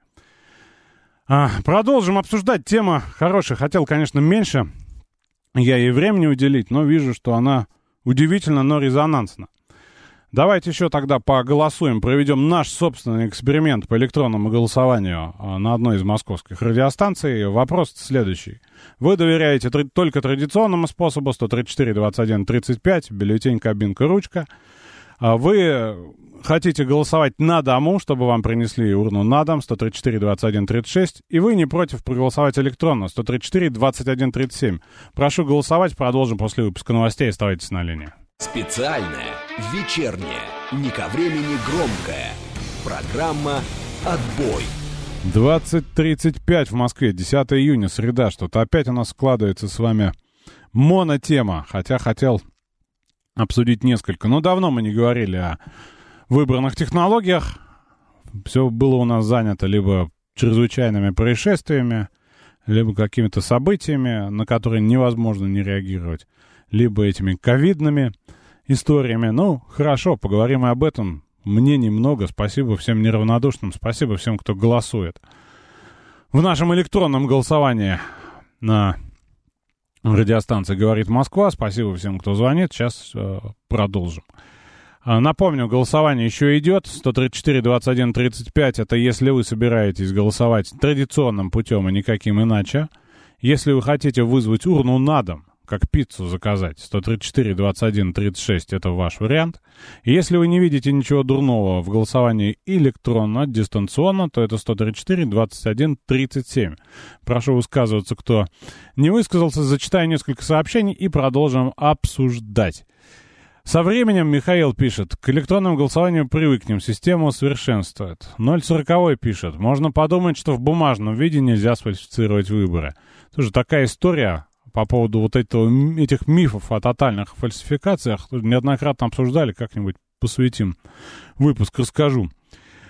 А, продолжим обсуждать. Тема хорошая. Хотел, конечно, меньше я ей времени уделить, но вижу, что она удивительно, но резонансна. Давайте еще тогда поголосуем, проведем наш собственный эксперимент по электронному голосованию на одной из московских радиостанций. Вопрос следующий. Вы доверяете тр- только традиционному способу сто тридцать четыре двадцать один тридцать пять, бюллетень, кабинка, ручка. Вы хотите голосовать на дому, чтобы вам принесли урну на дом, сто тридцать четыре двадцать один тридцать шесть, и вы не против проголосовать электронно, сто тридцать четыре двадцать один тридцать семь. Прошу голосовать, продолжим после выпуска новостей, оставайтесь на линии. Специальная, вечерняя, не ко времени громкая. Программа «Отбой». двадцать тридцать пять в Москве, десятого июня, среда. Что-то опять у нас складывается с вами монотема, хотя хотел обсудить несколько. Но давно мы не говорили о выбранных технологиях. Все было у нас занято либо чрезвычайными происшествиями, либо какими-то событиями, на которые невозможно не реагировать, либо этими ковидными историями. Ну, хорошо, поговорим и об этом. Мнений много. Спасибо всем неравнодушным. Спасибо всем, кто голосует в нашем электронном голосовании на радиостанции «Говорит Москва». Спасибо всем, кто звонит. Сейчас э, продолжим. Напомню, голосование еще идет. сто тридцать четыре двадцать один тридцать пять. Это если вы собираетесь голосовать традиционным путем и никаким иначе. Если вы хотите вызвать урну на дом, как пиццу заказать, сто тридцать четыре двадцать один тридцать шесть, это ваш вариант. И если вы не видите ничего дурного в голосовании электронно, дистанционно, то это сто тридцать четыре двадцать один тридцать семь. Прошу высказываться, кто не высказался. Зачитаю несколько сообщений и продолжим обсуждать. Со временем, Михаил пишет, к электронному голосованию привыкнем, система усовершенствует. ноль сорок пишет, можно подумать, что в бумажном виде нельзя сфальсифицировать выборы. Тоже такая история по поводу вот этого, этих мифов о тотальных фальсификациях неоднократно обсуждали, как-нибудь посвятим выпуск, расскажу.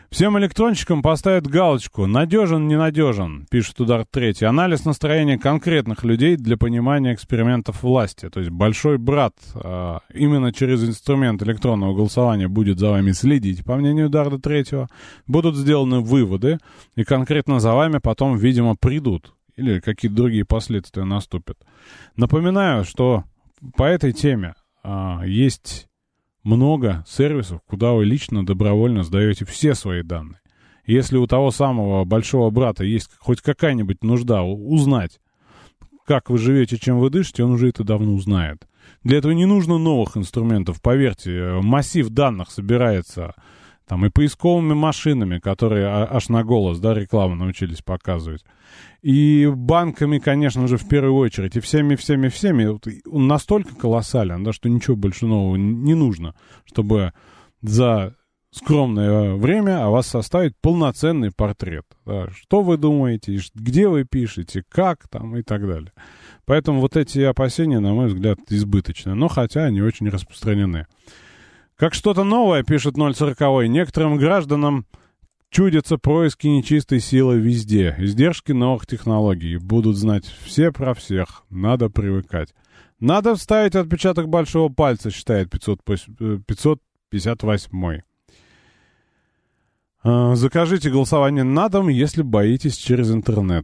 Всем электронщикам поставят галочку «Надежен, ненадежен», пишет Удар Третий. Анализ настроения конкретных людей для понимания экспериментов власти. То есть большой брат э, именно через инструмент электронного голосования будет за вами следить, по мнению Удара Третьего. Будут сделаны выводы, и конкретно за вами потом, видимо, придут. Или какие-то другие последствия наступят. Напоминаю, что по этой теме э, есть... много сервисов, куда вы лично, добровольно сдаете все свои данные. Если у того самого большого брата есть хоть какая-нибудь нужда узнать, как вы живете, чем вы дышите, он уже это давно узнает. Для этого не нужно новых инструментов. Поверьте, массив данных собирается там и поисковыми машинами, которые аж на голос, да, рекламу научились показывать. И банками, конечно же, в первую очередь. И всеми-всеми-всеми. Он настолько колоссален, да, что ничего больше нового не нужно, чтобы за скромное время о вас составить полноценный портрет. Да. Что вы думаете, где вы пишете, как там и так далее. Поэтому вот эти опасения, на мой взгляд, избыточны. Но хотя они очень распространены. Как что-то новое, пишет ноль сорок, некоторым гражданам чудятся происки нечистой силы везде. Издержки новых технологий. Будут знать все про всех. Надо привыкать. Надо вставить отпечаток большого пальца, считает пятьсот пятьдесят восемь. Закажите голосование на дом, если боитесь через интернет.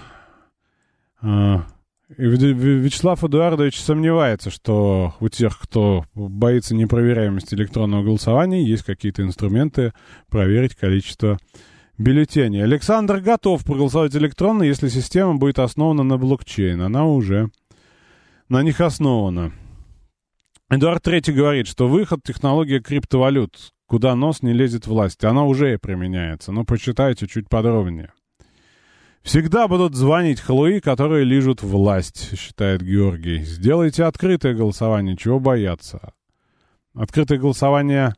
Вячеслав Эдуардович сомневается, что у тех, кто боится непроверяемости электронного голосования, есть какие-то инструменты проверить количество бюллетеней. Александр готов проголосовать электронно, если система будет основана на блокчейн. Она уже на них основана. Эдуард Третий говорит, что выход — технология криптовалют, куда нос не лезет власть. Она уже применяется, но почитайте чуть подробнее. Всегда будут звонить халуи, которые лижут власть, считает Георгий. Сделайте открытое голосование, чего бояться. Открытое голосование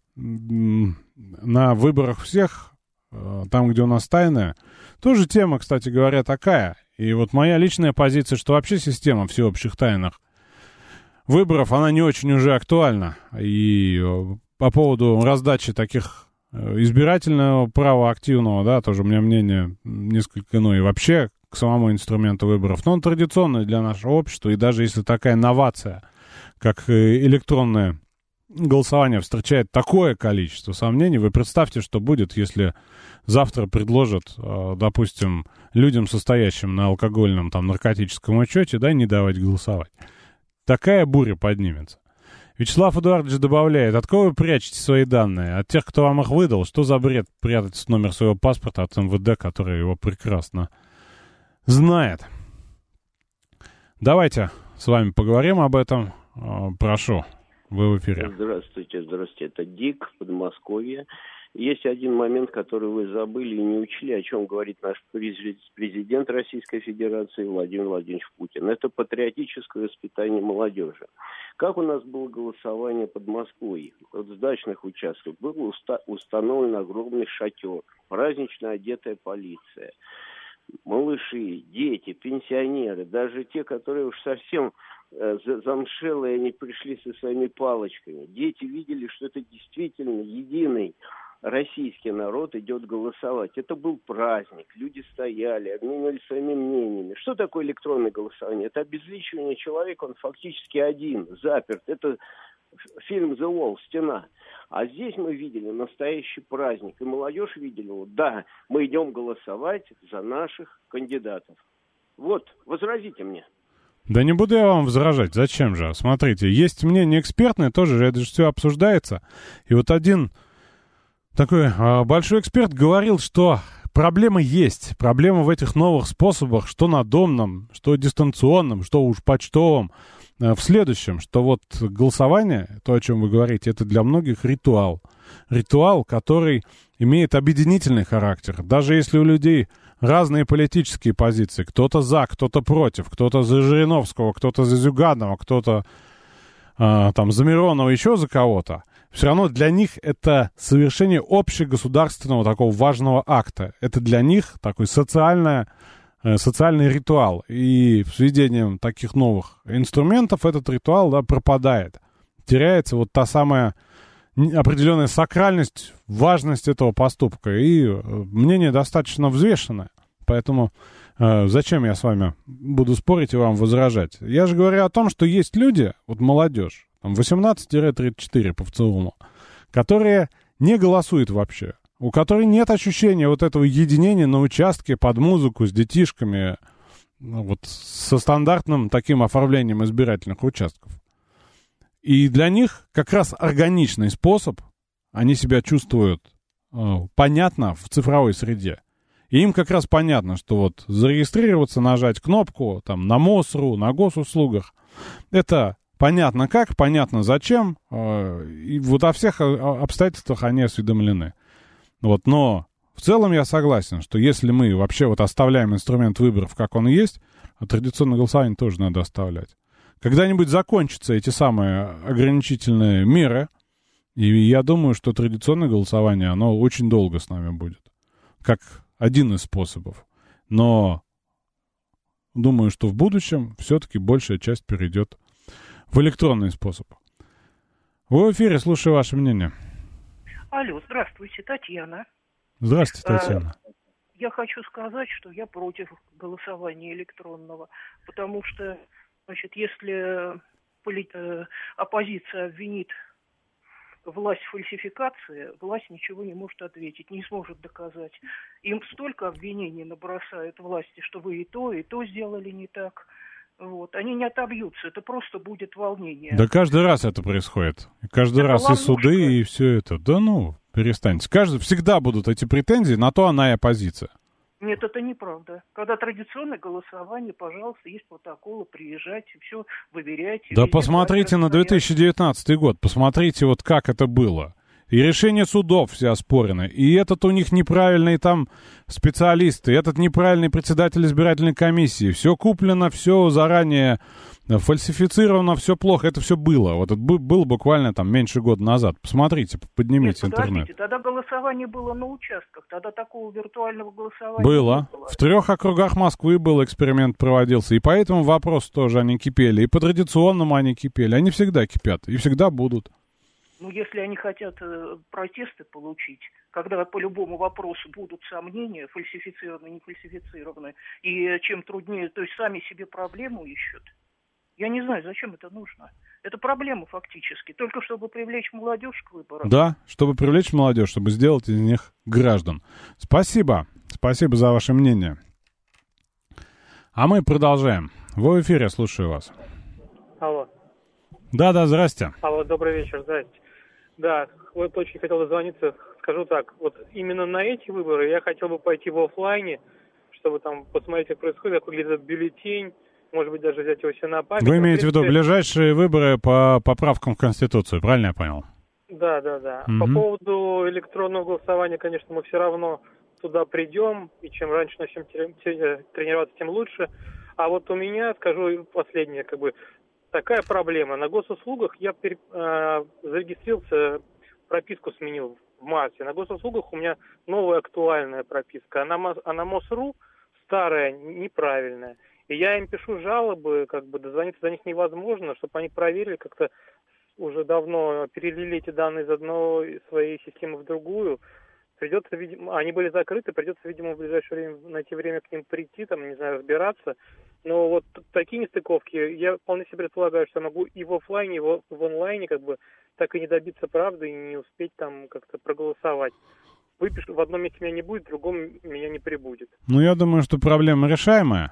на выборах всех, там, где у нас тайное, тоже тема, кстати говоря, такая. И вот моя личная позиция, что вообще система всеобщих тайных выборов, она не очень уже актуальна. И по поводу раздачи таких избирательного права активного, да, тоже у меня мнение несколько иное. И вообще к самому инструменту выборов. Но он традиционный для нашего общества. И даже если такая новация, как электронное голосование, встречает такое количество сомнений, вы представьте, что будет, если завтра предложат, допустим, людям, состоящим на алкогольном, там, наркотическом учете, да, не давать голосовать. Такая буря поднимется. Вячеслав Эдуардович добавляет: от кого вы прячете свои данные? От тех, кто вам их выдал? Что за бред прятать номер своего паспорта от эм вэ дэ, который его прекрасно знает? Давайте с вами поговорим об этом. Прошу, вы в эфире. Здравствуйте, здравствуйте. Это Дик, Подмосковье. Есть один момент, который вы забыли и не учли, о чем говорит наш президент Российской Федерации Владимир Владимирович Путин. Это патриотическое воспитание молодежи. Как у нас было голосование под Москвой? Вот с дачных участков был уста- установлен огромный шатер, празднично одетая полиция. Малыши, дети, пенсионеры, даже те, которые уж совсем э, замшелые, они пришли со своими палочками. Дети видели, что это действительно единый российский народ идет голосовать. Это был праздник. Люди стояли, обменивались своими мнениями. Что такое электронное голосование? Это обезличивание человека, он фактически один, заперт. Это фильм «The Wall», «Стена». А здесь мы видели настоящий праздник. И молодежь видела, вот, да, мы идем голосовать за наших кандидатов. Вот, возразите мне. Да не буду я вам возражать. Зачем же? Смотрите, есть мнение экспертное, тоже это же все обсуждается. И вот один такой э, большой эксперт говорил, что проблема есть. Проблема в этих новых способах, что надомном, что дистанционном, что уж почтовом. Э, в следующем, что вот голосование, то, о чем вы говорите, это для многих ритуал. Ритуал, который имеет объединительный характер. Даже если у людей разные политические позиции, кто-то за, кто-то против, кто-то за Жириновского, кто-то за Зюганова, кто-то э, там за Миронова, еще за кого-то, все равно для них это совершение общегосударственного такого важного акта. Это для них такой социальное, э, социальный ритуал. И с введением таких новых инструментов этот ритуал, да, пропадает. Теряется вот та самая определенная сакральность, важность этого поступка. И мнение достаточно взвешенное. Поэтому э, зачем я с вами буду спорить и вам возражать? Я же говорю о том, что есть люди, вот молодежь, там восемнадцать тридцать четыре по ВЦИОМу, которые не голосуют вообще. У которой нет ощущения вот этого единения на участке под музыку с детишками, ну, вот со стандартным таким оформлением избирательных участков. И для них как раз органичный способ, они себя чувствуют э, понятно в цифровой среде. И им как раз понятно, что вот зарегистрироваться, нажать кнопку там на МОСРУ, на госуслугах, это понятно как, понятно зачем, э, и вот о всех обстоятельствах они осведомлены. Вот, но в целом я согласен, что если мы вообще вот оставляем инструмент выборов, как он есть, а традиционное голосование тоже надо оставлять. Когда-нибудь закончатся эти самые ограничительные меры, и я думаю, что традиционное голосование, оно очень долго с нами будет, как один из способов. Но думаю, что в будущем все-таки большая часть перейдет в электронный способ. Вы в эфире, слушаю ваше мнение. Алло, здравствуйте, Татьяна. Здравствуйте, Татьяна. Я хочу сказать, что я против голосования электронного, потому что, значит, если оппозиция обвинит власть в фальсификации, власть ничего не может ответить, не сможет доказать. Им столько обвинений набросают власти, что вы и то, и то сделали не так. Вот. Они не отобьются, это просто будет волнение. Да каждый раз это происходит. Каждый это раз ловушка. И суды, и все это. Да ну, перестаньте. Каждый, всегда будут эти претензии, на то она и оппозиция. Нет, это неправда. Когда традиционное голосование, пожалуйста, есть протоколы, приезжайте, все выверяйте. Да посмотрите на две тысячи девятнадцатый год, посмотрите вот как это было. И решения судов все оспорены. И этот у них неправильный там специалист, и этот неправильный председатель избирательной комиссии. Все куплено, все заранее фальсифицировано, все плохо. Это все было. Вот это было буквально там меньше года назад. Посмотрите, поднимите Нет, интернет. Тогда голосование было на участках. Тогда такого виртуального голосования было. не было. В трех округах Москвы был эксперимент, проводился. И по этому вопросу тоже они кипели. И по традиционному они кипели. Они всегда кипят. И всегда будут. Ну, если они хотят э, протесты получить, когда по любому вопросу будут сомнения, фальсифицированные, не фальсифицированные, и чем труднее, то есть сами себе проблему ищут. Я не знаю, зачем это нужно. Это проблема фактически, только чтобы привлечь молодежь к выборам. Да, чтобы привлечь молодежь, чтобы сделать из них граждан. Спасибо. Спасибо за ваше мнение. А мы продолжаем. Вы в эфире, слушаю вас. Алло. Да-да, здрасте. Алло, добрый вечер, здрасте. Да, вот очень хотел дозвониться, скажу так, вот именно на эти выборы я хотел бы пойти в офлайне, чтобы там посмотреть, как происходит, как выглядит бюллетень, может быть, даже взять его себе на память. Вы имеете в виду ближайшие выборы по поправкам в Конституцию, правильно я понял? Да, да, да. Угу. По поводу электронного голосования, конечно, мы все равно туда придем, и чем раньше начнем тренироваться, тем лучше. А вот у меня, скажу последнее, как бы, такая проблема. На госуслугах я пере, э, зарегистрировался, прописку сменил в марте. На госуслугах у меня новая актуальная прописка, а на, а на МОСРУ старая, неправильная. И я им пишу жалобы, как бы дозвониться до них невозможно, чтобы они проверили, как-то уже давно перелили эти данные из одной своей системы в другую. Придется, видимо, они были закрыты, придется, видимо, в ближайшее время найти время к ним прийти, там, не знаю, разбираться. Но вот такие нестыковки, я вполне себе предполагаю, что я могу и в офлайне, и в, в онлайне, как бы, так и не добиться правды, и не успеть там как-то проголосовать. Выпишу, в одном месте меня не будет, в другом меня не прибудет. Ну, я думаю, что проблема решаемая,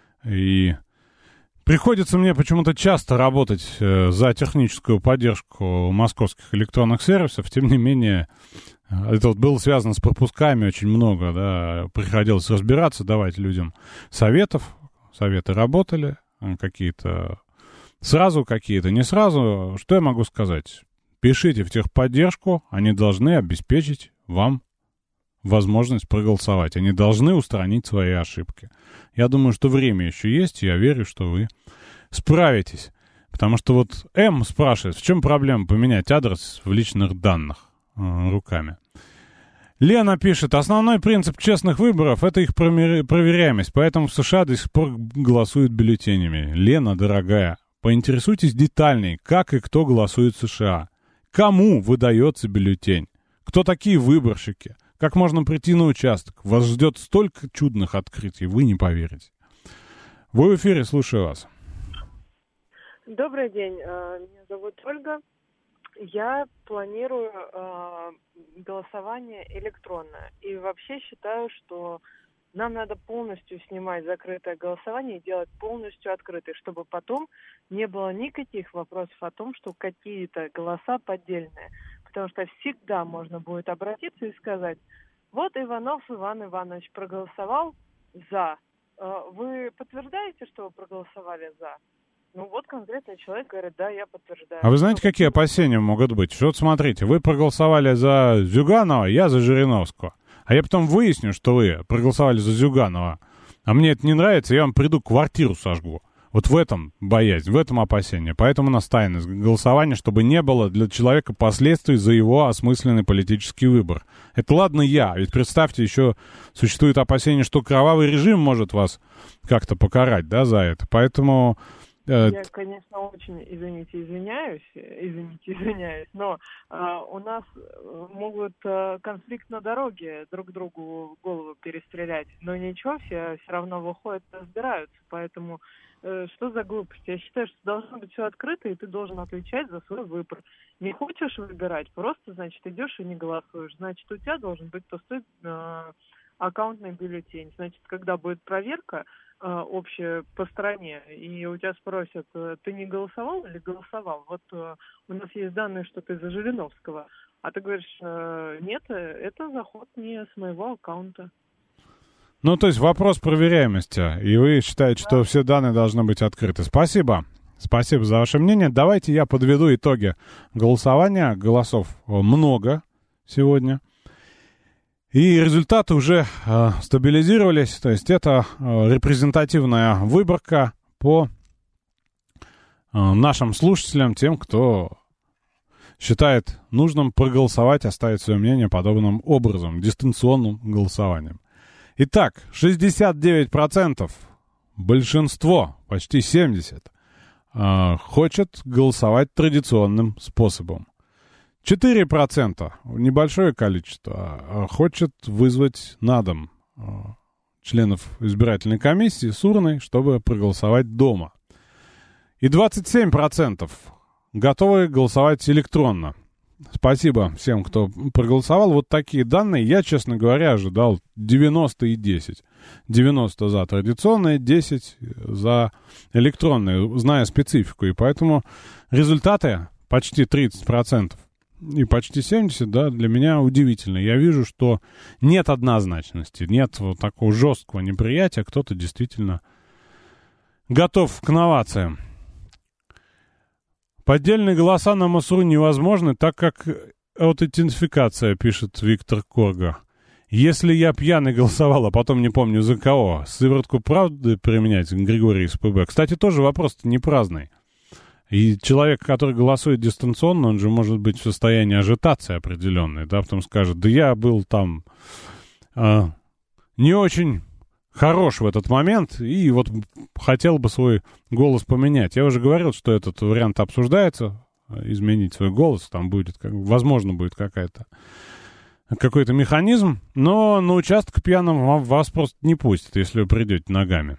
и приходится мне почему-то часто работать э, за техническую поддержку московских электронных сервисов, тем не менее, это вот было связано с пропусками очень много, да, приходилось разбираться, давать людям советов. Советы работали, какие-то сразу, какие-то не сразу. Что я могу сказать? Пишите в техподдержку, они должны обеспечить вам возможность проголосовать. Они должны устранить свои ошибки. Я думаю, что время еще есть, и я верю, что вы справитесь. Потому что вот М спрашивает, в чем проблема поменять адрес в личных данных э, руками? Лена пишет, основной принцип честных выборов – это их проверяемость, поэтому в США до сих пор голосуют бюллетенями. Лена, дорогая, поинтересуйтесь детальней, как и кто голосует в США. Кому выдается бюллетень? Кто такие выборщики? Как можно прийти на участок? Вас ждет столько чудных открытий, вы не поверите. Вы в эфире, слушаю вас. Добрый день, меня зовут Ольга. Я планирую э, голосование электронное. И вообще считаю, что нам надо полностью снимать закрытое голосование и делать полностью открытое, чтобы потом не было никаких вопросов о том, что какие-то голоса поддельные. Потому что всегда можно будет обратиться и сказать: вот Иванов Иван Иванович проголосовал «за». Вы подтверждаете, что вы проголосовали «за»? Ну вот конкретный человек говорит: да, я подтверждаю. А вы знаете, какие опасения могут быть? Вот смотрите, вы проголосовали за Зюганова, я за Жириновского. А я потом выясню, что вы проголосовали за Зюганова, а мне это не нравится, я вам приду, квартиру сожгу. Вот в этом боязнь, в этом опасение. Поэтому у нас тайное голосование, чтобы не было для человека последствий за его осмысленный политический выбор. Это ладно я, ведь представьте, еще существует опасение, что кровавый режим может вас как-то покарать, да, за это. Поэтому... Я, конечно, очень, извините, извиняюсь, извините, извиняюсь, но э, у нас могут э, конфликт на дороге друг другу голову перестрелять, но ничего, все все равно выходят, разбираются, поэтому э, что за глупость? Я считаю, что должно быть все открыто, и ты должен отвечать за свой выбор. Не хочешь выбирать, просто, значит, идешь и не голосуешь, значит, у тебя должен быть пустой э, аккаунтный бюллетень, значит, когда будет проверка общее по стране, и у тебя спросят: ты не голосовал или голосовал? Вот э, у нас есть данные, что ты за Жириновского, а ты говоришь: э, нет, это заход не с моего аккаунта. Ну, то есть вопрос проверяемости, и вы считаете, да, что все данные должны быть открыты. Спасибо. Спасибо за ваше мнение. Давайте я подведу итоги голосования. Голосов много сегодня. И результаты уже э, стабилизировались, то есть это э, репрезентативная выборка по э, нашим слушателям, тем, кто считает нужным проголосовать, оставить свое мнение подобным образом, дистанционным голосованием. Итак, шестьдесят девять процентов, большинство, почти семьдесят процентов, э, хочет голосовать традиционным способом. четыре процента, небольшое количество, хочет вызвать на дом членов избирательной комиссии с урной, чтобы проголосовать дома. И двадцать семь процентов готовы голосовать электронно. Спасибо всем, кто проголосовал. Вот такие данные. Я, честно говоря, ожидал девяносто и десять. девяносто за традиционные, десять за электронные, зная специфику. И поэтому результаты почти тридцать процентов. И почти семьдесят, да, для меня удивительно. Я вижу, что нет однозначности, нет вот такого жесткого неприятия. Кто-то действительно готов к новациям. Поддельные голоса на МОСРУ невозможны, так как аутентификация, пишет Виктор Корга. Если я пьяный голосовал, а потом не помню за кого, сыворотку правды применять, Григорий из ПБ. Кстати, тоже вопрос-то не праздный. И человек, который голосует дистанционно, он же может быть в состоянии ажитации определенной, да, потом скажет: да я был там э, не очень хорош в этот момент, и вот хотел бы свой голос поменять. Я уже говорил, что этот вариант обсуждается, изменить свой голос, там будет, как, возможно, будет какая-то, какой-то механизм, но на участок пьяным вас просто не пустят, если вы придете ногами.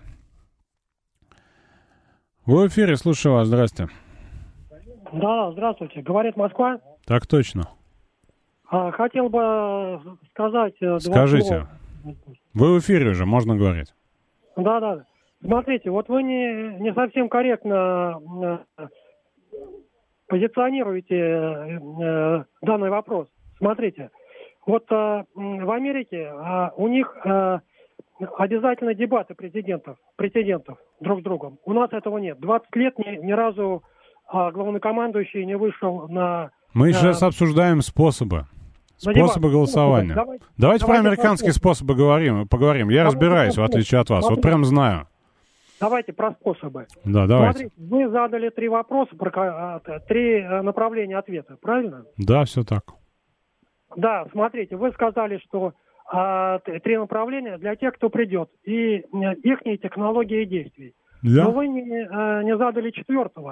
Вы в эфире, слушаю вас, здрасте. Да, здравствуйте. Говорит Москва. Так точно. А, хотел бы сказать... Скажите. Вы в эфире уже, можно говорить. Да, да. Смотрите, вот вы не, не совсем корректно э, позиционируете э, данный вопрос. Смотрите, вот э, в Америке э, у них... Э, обязательно дебаты президентов, претендентов друг с другом. У нас этого нет. двадцать лет ни, ни разу а, главнокомандующий не вышел на... Мы на... сейчас обсуждаем способы. Способы голосования. Давайте, давайте, давайте про американские про способы говорим, поговорим. Я давайте разбираюсь, в отличие от вас. Смотрите. Вот прям знаю. Давайте про способы. Да, давайте. Смотрите, вы задали три вопроса, про, три направления ответа, правильно? Да, все так. Да, смотрите, вы сказали, что а, три направления для тех, кто придет, и их технологии действий. Да. Но вы не, не задали четвертого.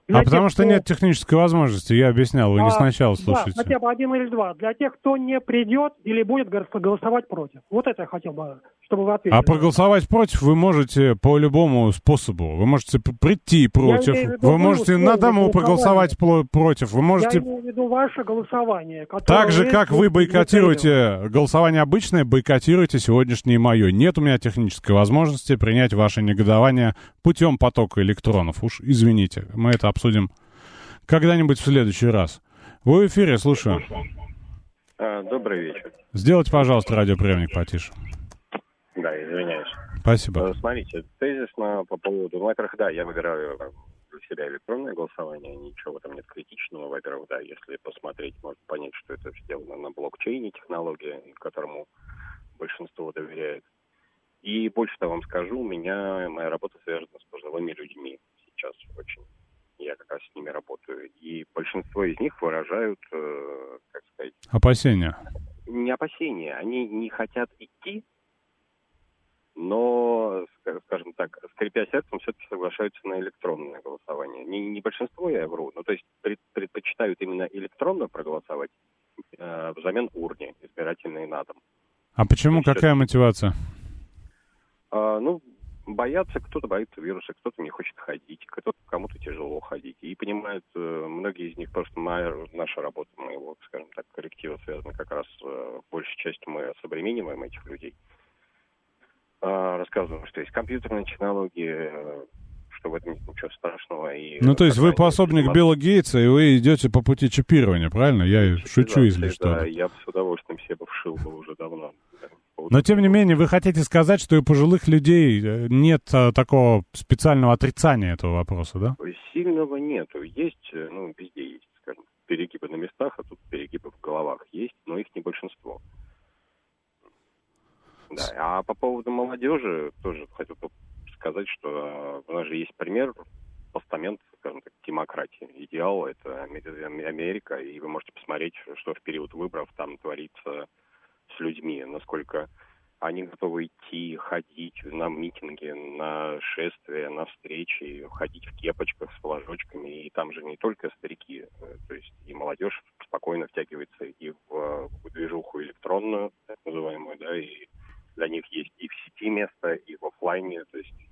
А потому что нет технической возможности, я объяснял, вы не сначала слушаете. Да, хотя бы один или два. Для тех, кто не придет или будет голосовать против. Вот это я хотел бы, чтобы вы ответили. А проголосовать против вы можете по любому способу. Вы можете прийти против, виду, вы можете на дому проголосовать против, вы можете... Я имею в виду ваше голосование. Так же, как вы бойкотируете голосование обычное, бойкотируете сегодняшнее мое. Нет у меня технической возможности принять ваше негодование путем потока электронов. Уж извините, мы это обсудим когда-нибудь в следующий раз. Вы в эфире, слушаю. А, добрый вечер. Сделайте, пожалуйста, радиоприемник потише. Да, извиняюсь. Спасибо. Смотрите, тезисно по поводу... Ну, во-первых, да, я выбираю для себя электронное голосование, ничего в этом нет критичного. Во-первых, да, если посмотреть, можно понять, что это сделано на блокчейне, технология, которому большинство доверяет. И больше того вам скажу, у меня моя работа связана с пожилыми людьми сейчас очень. Я как раз с ними работаю. И большинство из них выражают, э, как сказать... Опасения. Не опасения. Они не хотят идти, но, скажем так, скрипя сердцем, все-таки соглашаются на электронное голосование. Не, не большинство, я вру, но то есть пред, предпочитают именно электронно проголосовать э, взамен урне, избирательной на дом. А почему? Какая мотивация? Э, ну, боятся, кто-то боится вируса, кто-то не хочет ходить, кто-то кому-то тяжело ходить. И понимают, э, многие из них, просто моя, наша работа, моего, скажем так, коллектива связана как раз, э, большей частью мы осовремениваем этих людей. Э, рассказываем, что есть компьютерные технологии, э, что в этом нет ничего страшного. И, ну, то есть вы пособник есть... Билла Гейтса, и вы идете по пути чипирования, правильно? Я шучу, если что. Да, я бы с удовольствием себе вшил бы уже давно. Но, тем не менее, вы хотите сказать, что и у пожилых людей нет а, такого специального отрицания этого вопроса, да? Сильного нету. Есть, ну, везде есть, скажем, перегибы на местах, а тут перегибы в головах есть, но их не большинство. Да, а по поводу молодежи тоже хотел бы сказать, что у нас же есть пример, постамент, скажем так, демократии. Идеал — это Америка, и вы можете посмотреть, что в период выборов там творится с людьми, насколько они готовы идти, ходить на митинги, на шествия, на встречи, ходить в кепочках с флажочками. И там же не только старики, то есть и молодежь спокойно втягивается и в, в движуху электронную, так называемую, да, и для них есть и в сети место, и в офлайне, то есть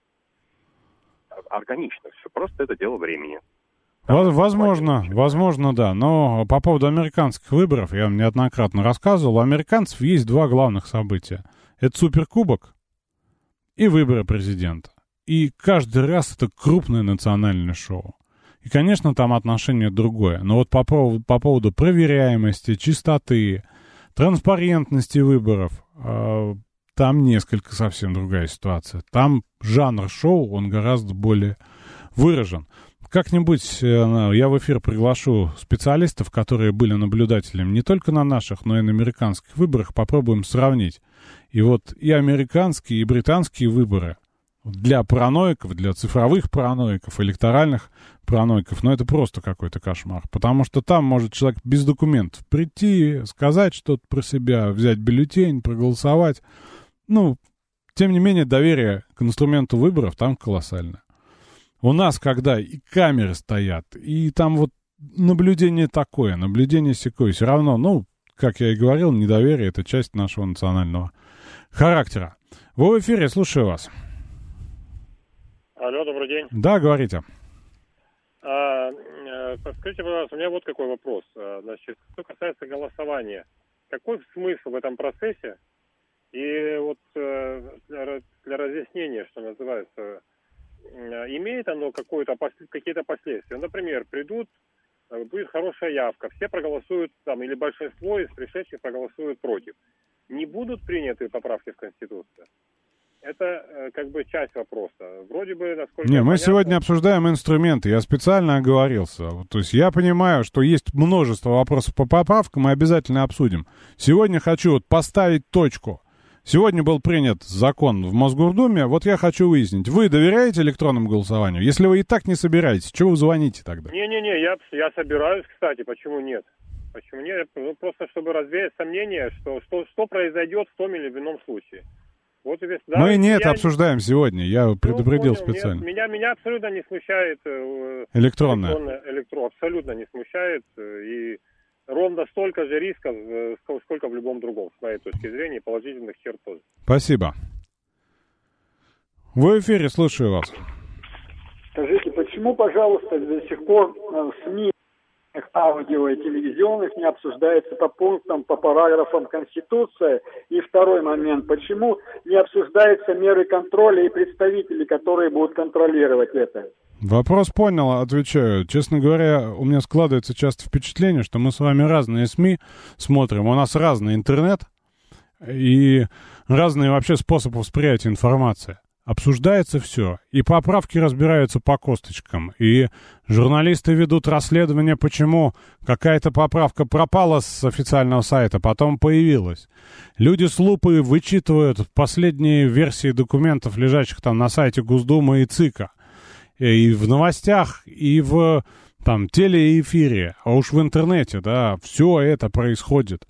органично все, просто это дело времени. Возможно, возможно, да. Но по поводу американских выборов, я вам неоднократно рассказывал, у американцев есть два главных события. Это суперкубок и выборы президента. И каждый раз это крупное национальное шоу. И, конечно, там отношение другое. Но вот по поводу, по поводу проверяемости, чистоты, транспарентности выборов, э, там несколько совсем другая ситуация. Там жанр шоу, он гораздо более выражен. Как-нибудь я в эфир приглашу специалистов, которые были наблюдателями не только на наших, но и на американских выборах. Попробуем сравнить. И вот и американские, и британские выборы для параноиков, для цифровых параноиков, электоральных параноиков, ну это просто какой-то кошмар. Потому что там может человек без документов прийти, сказать что-то про себя, взять бюллетень, проголосовать. Ну, тем не менее, доверие к инструменту выборов там колоссальное. У нас, когда и камеры стоят, и там вот наблюдение такое, наблюдение сякое, все равно, ну, как я и говорил, недоверие — это часть нашего национального характера. Вы в эфире, слушаю вас. Алло, добрый день. Да, говорите. А, скажите, пожалуйста, у меня вот какой вопрос. Значит, что касается голосования, какой смысл в этом процессе? И вот для, для разъяснения, что называется, имеет оно какое-то, какие-то последствия. Например, придут, будет хорошая явка, все проголосуют, там, или большинство из пришедших проголосуют против. Не будут приняты поправки в Конституцию? Это как бы часть вопроса. Вроде бы, насколько... Не, мы понятно... сегодня обсуждаем инструменты. Я специально оговорился. То есть я понимаю, что есть множество вопросов по поправкам, мы обязательно обсудим. Сегодня хочу вот поставить точку. Сегодня был принят закон в Мосгордуме. Вот я хочу выяснить, вы доверяете электронному голосованию? Если вы и так не собираетесь, чего вы звоните тогда? Не-не-не, я, я собираюсь, кстати, почему нет? Почему нет? Ну, просто чтобы развеять сомнения, что, что, что произойдет в том или ином случае. Вот тебе, да, Мы не это я... обсуждаем сегодня, я предупредил ну, понял, специально. Меня, меня абсолютно не смущает э, электронное. электронное электро, абсолютно не смущает. Э, и ровно столько же рисков, э, сколько в любом другом, с моей точки зрения, положительных черт тоже. Спасибо. Вы в эфире, слушаю вас. Скажите, почему, пожалуйста, до сих пор в СМИ аудио и телевизионных не обсуждается по пунктам, по параграфам Конституции? И второй момент, почему не обсуждаются меры контроля и представители, которые будут контролировать это? Вопрос понял, отвечаю. Честно говоря, у меня складывается часто впечатление, что мы с вами разные СМИ смотрим. У нас разный интернет и разные вообще способы восприятия информации. Обсуждается все, и поправки разбираются по косточкам, и журналисты ведут расследование, почему какая-то поправка пропала с официального сайта, потом появилась. Люди с лупой вычитывают последние версии документов, лежащих там на сайте Госдумы и ЦИКа, и в новостях, и в там телеэфире, а уж в интернете, да, все это происходит.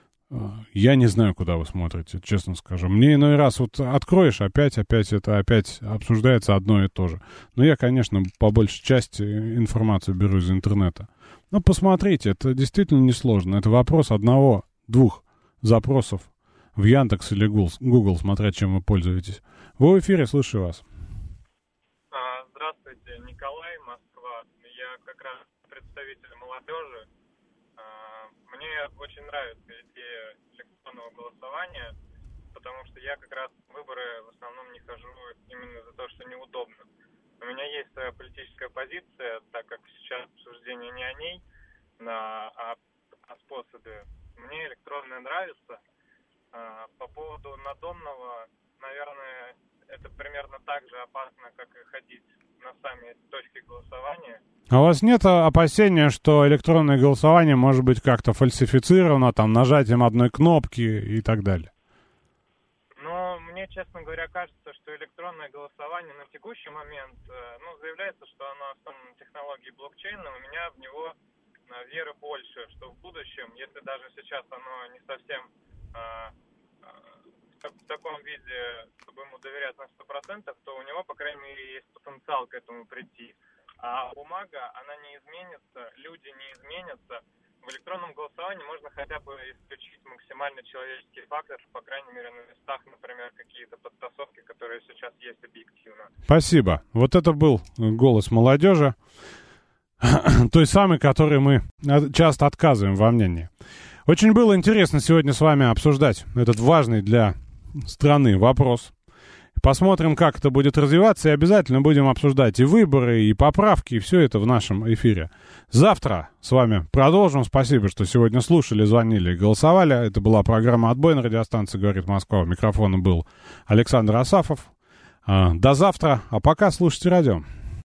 Я не знаю, куда вы смотрите, честно скажу. Мне иной раз вот откроешь, опять, опять это, опять обсуждается одно и то же. Но я, конечно, по большей части информацию беру из интернета. Но посмотрите, это действительно несложно. Это вопрос одного-двух запросов в Яндекс или Google, смотря чем вы пользуетесь. Вы в эфире, слушаю вас. Здравствуйте, Николай, Москва. Я как раз представитель молодежи. Мне очень нравится идея электронного голосования, потому что я как раз в выборы в основном не хожу именно за то, что неудобно. У меня есть своя политическая позиция, так как сейчас обсуждение не о ней, на, а о способе. Мне электронное нравится. По поводу надомного, наверное, это примерно так же опасно, как и ходить на сами точки голосования. А у вас нет опасения, что электронное голосование может быть как-то фальсифицировано, там, нажатием одной кнопки и так далее? Ну, мне, честно говоря, кажется, что электронное голосование на текущий момент, ну, заявляется, что оно основано на технологии блокчейна, у меня в него веры больше, что в будущем, если даже сейчас оно не совсем а, а, в таком виде, чтобы ему доверять на сто процентов, то у него, по крайней мере, есть потенциал к этому прийти. А бумага, она не изменится, люди не изменятся. В электронном голосовании можно хотя бы исключить максимально человеческий фактор, по крайней мере, на местах, например, какие-то подтасовки, которые сейчас есть объективно. Спасибо. Вот это был голос молодежи, той самой, которой мы часто отказываем во мнении. Очень было интересно сегодня с вами обсуждать этот важный для страны вопрос. Посмотрим, как это будет развиваться, и обязательно будем обсуждать и выборы, и поправки, и все это в нашем эфире. Завтра с вами продолжим. Спасибо, что сегодня слушали, звонили и голосовали. Это была программа «Отбой» на радиостанции «Говорит Москва». У микрофона был Александр Асафов. До завтра, а пока слушайте радио.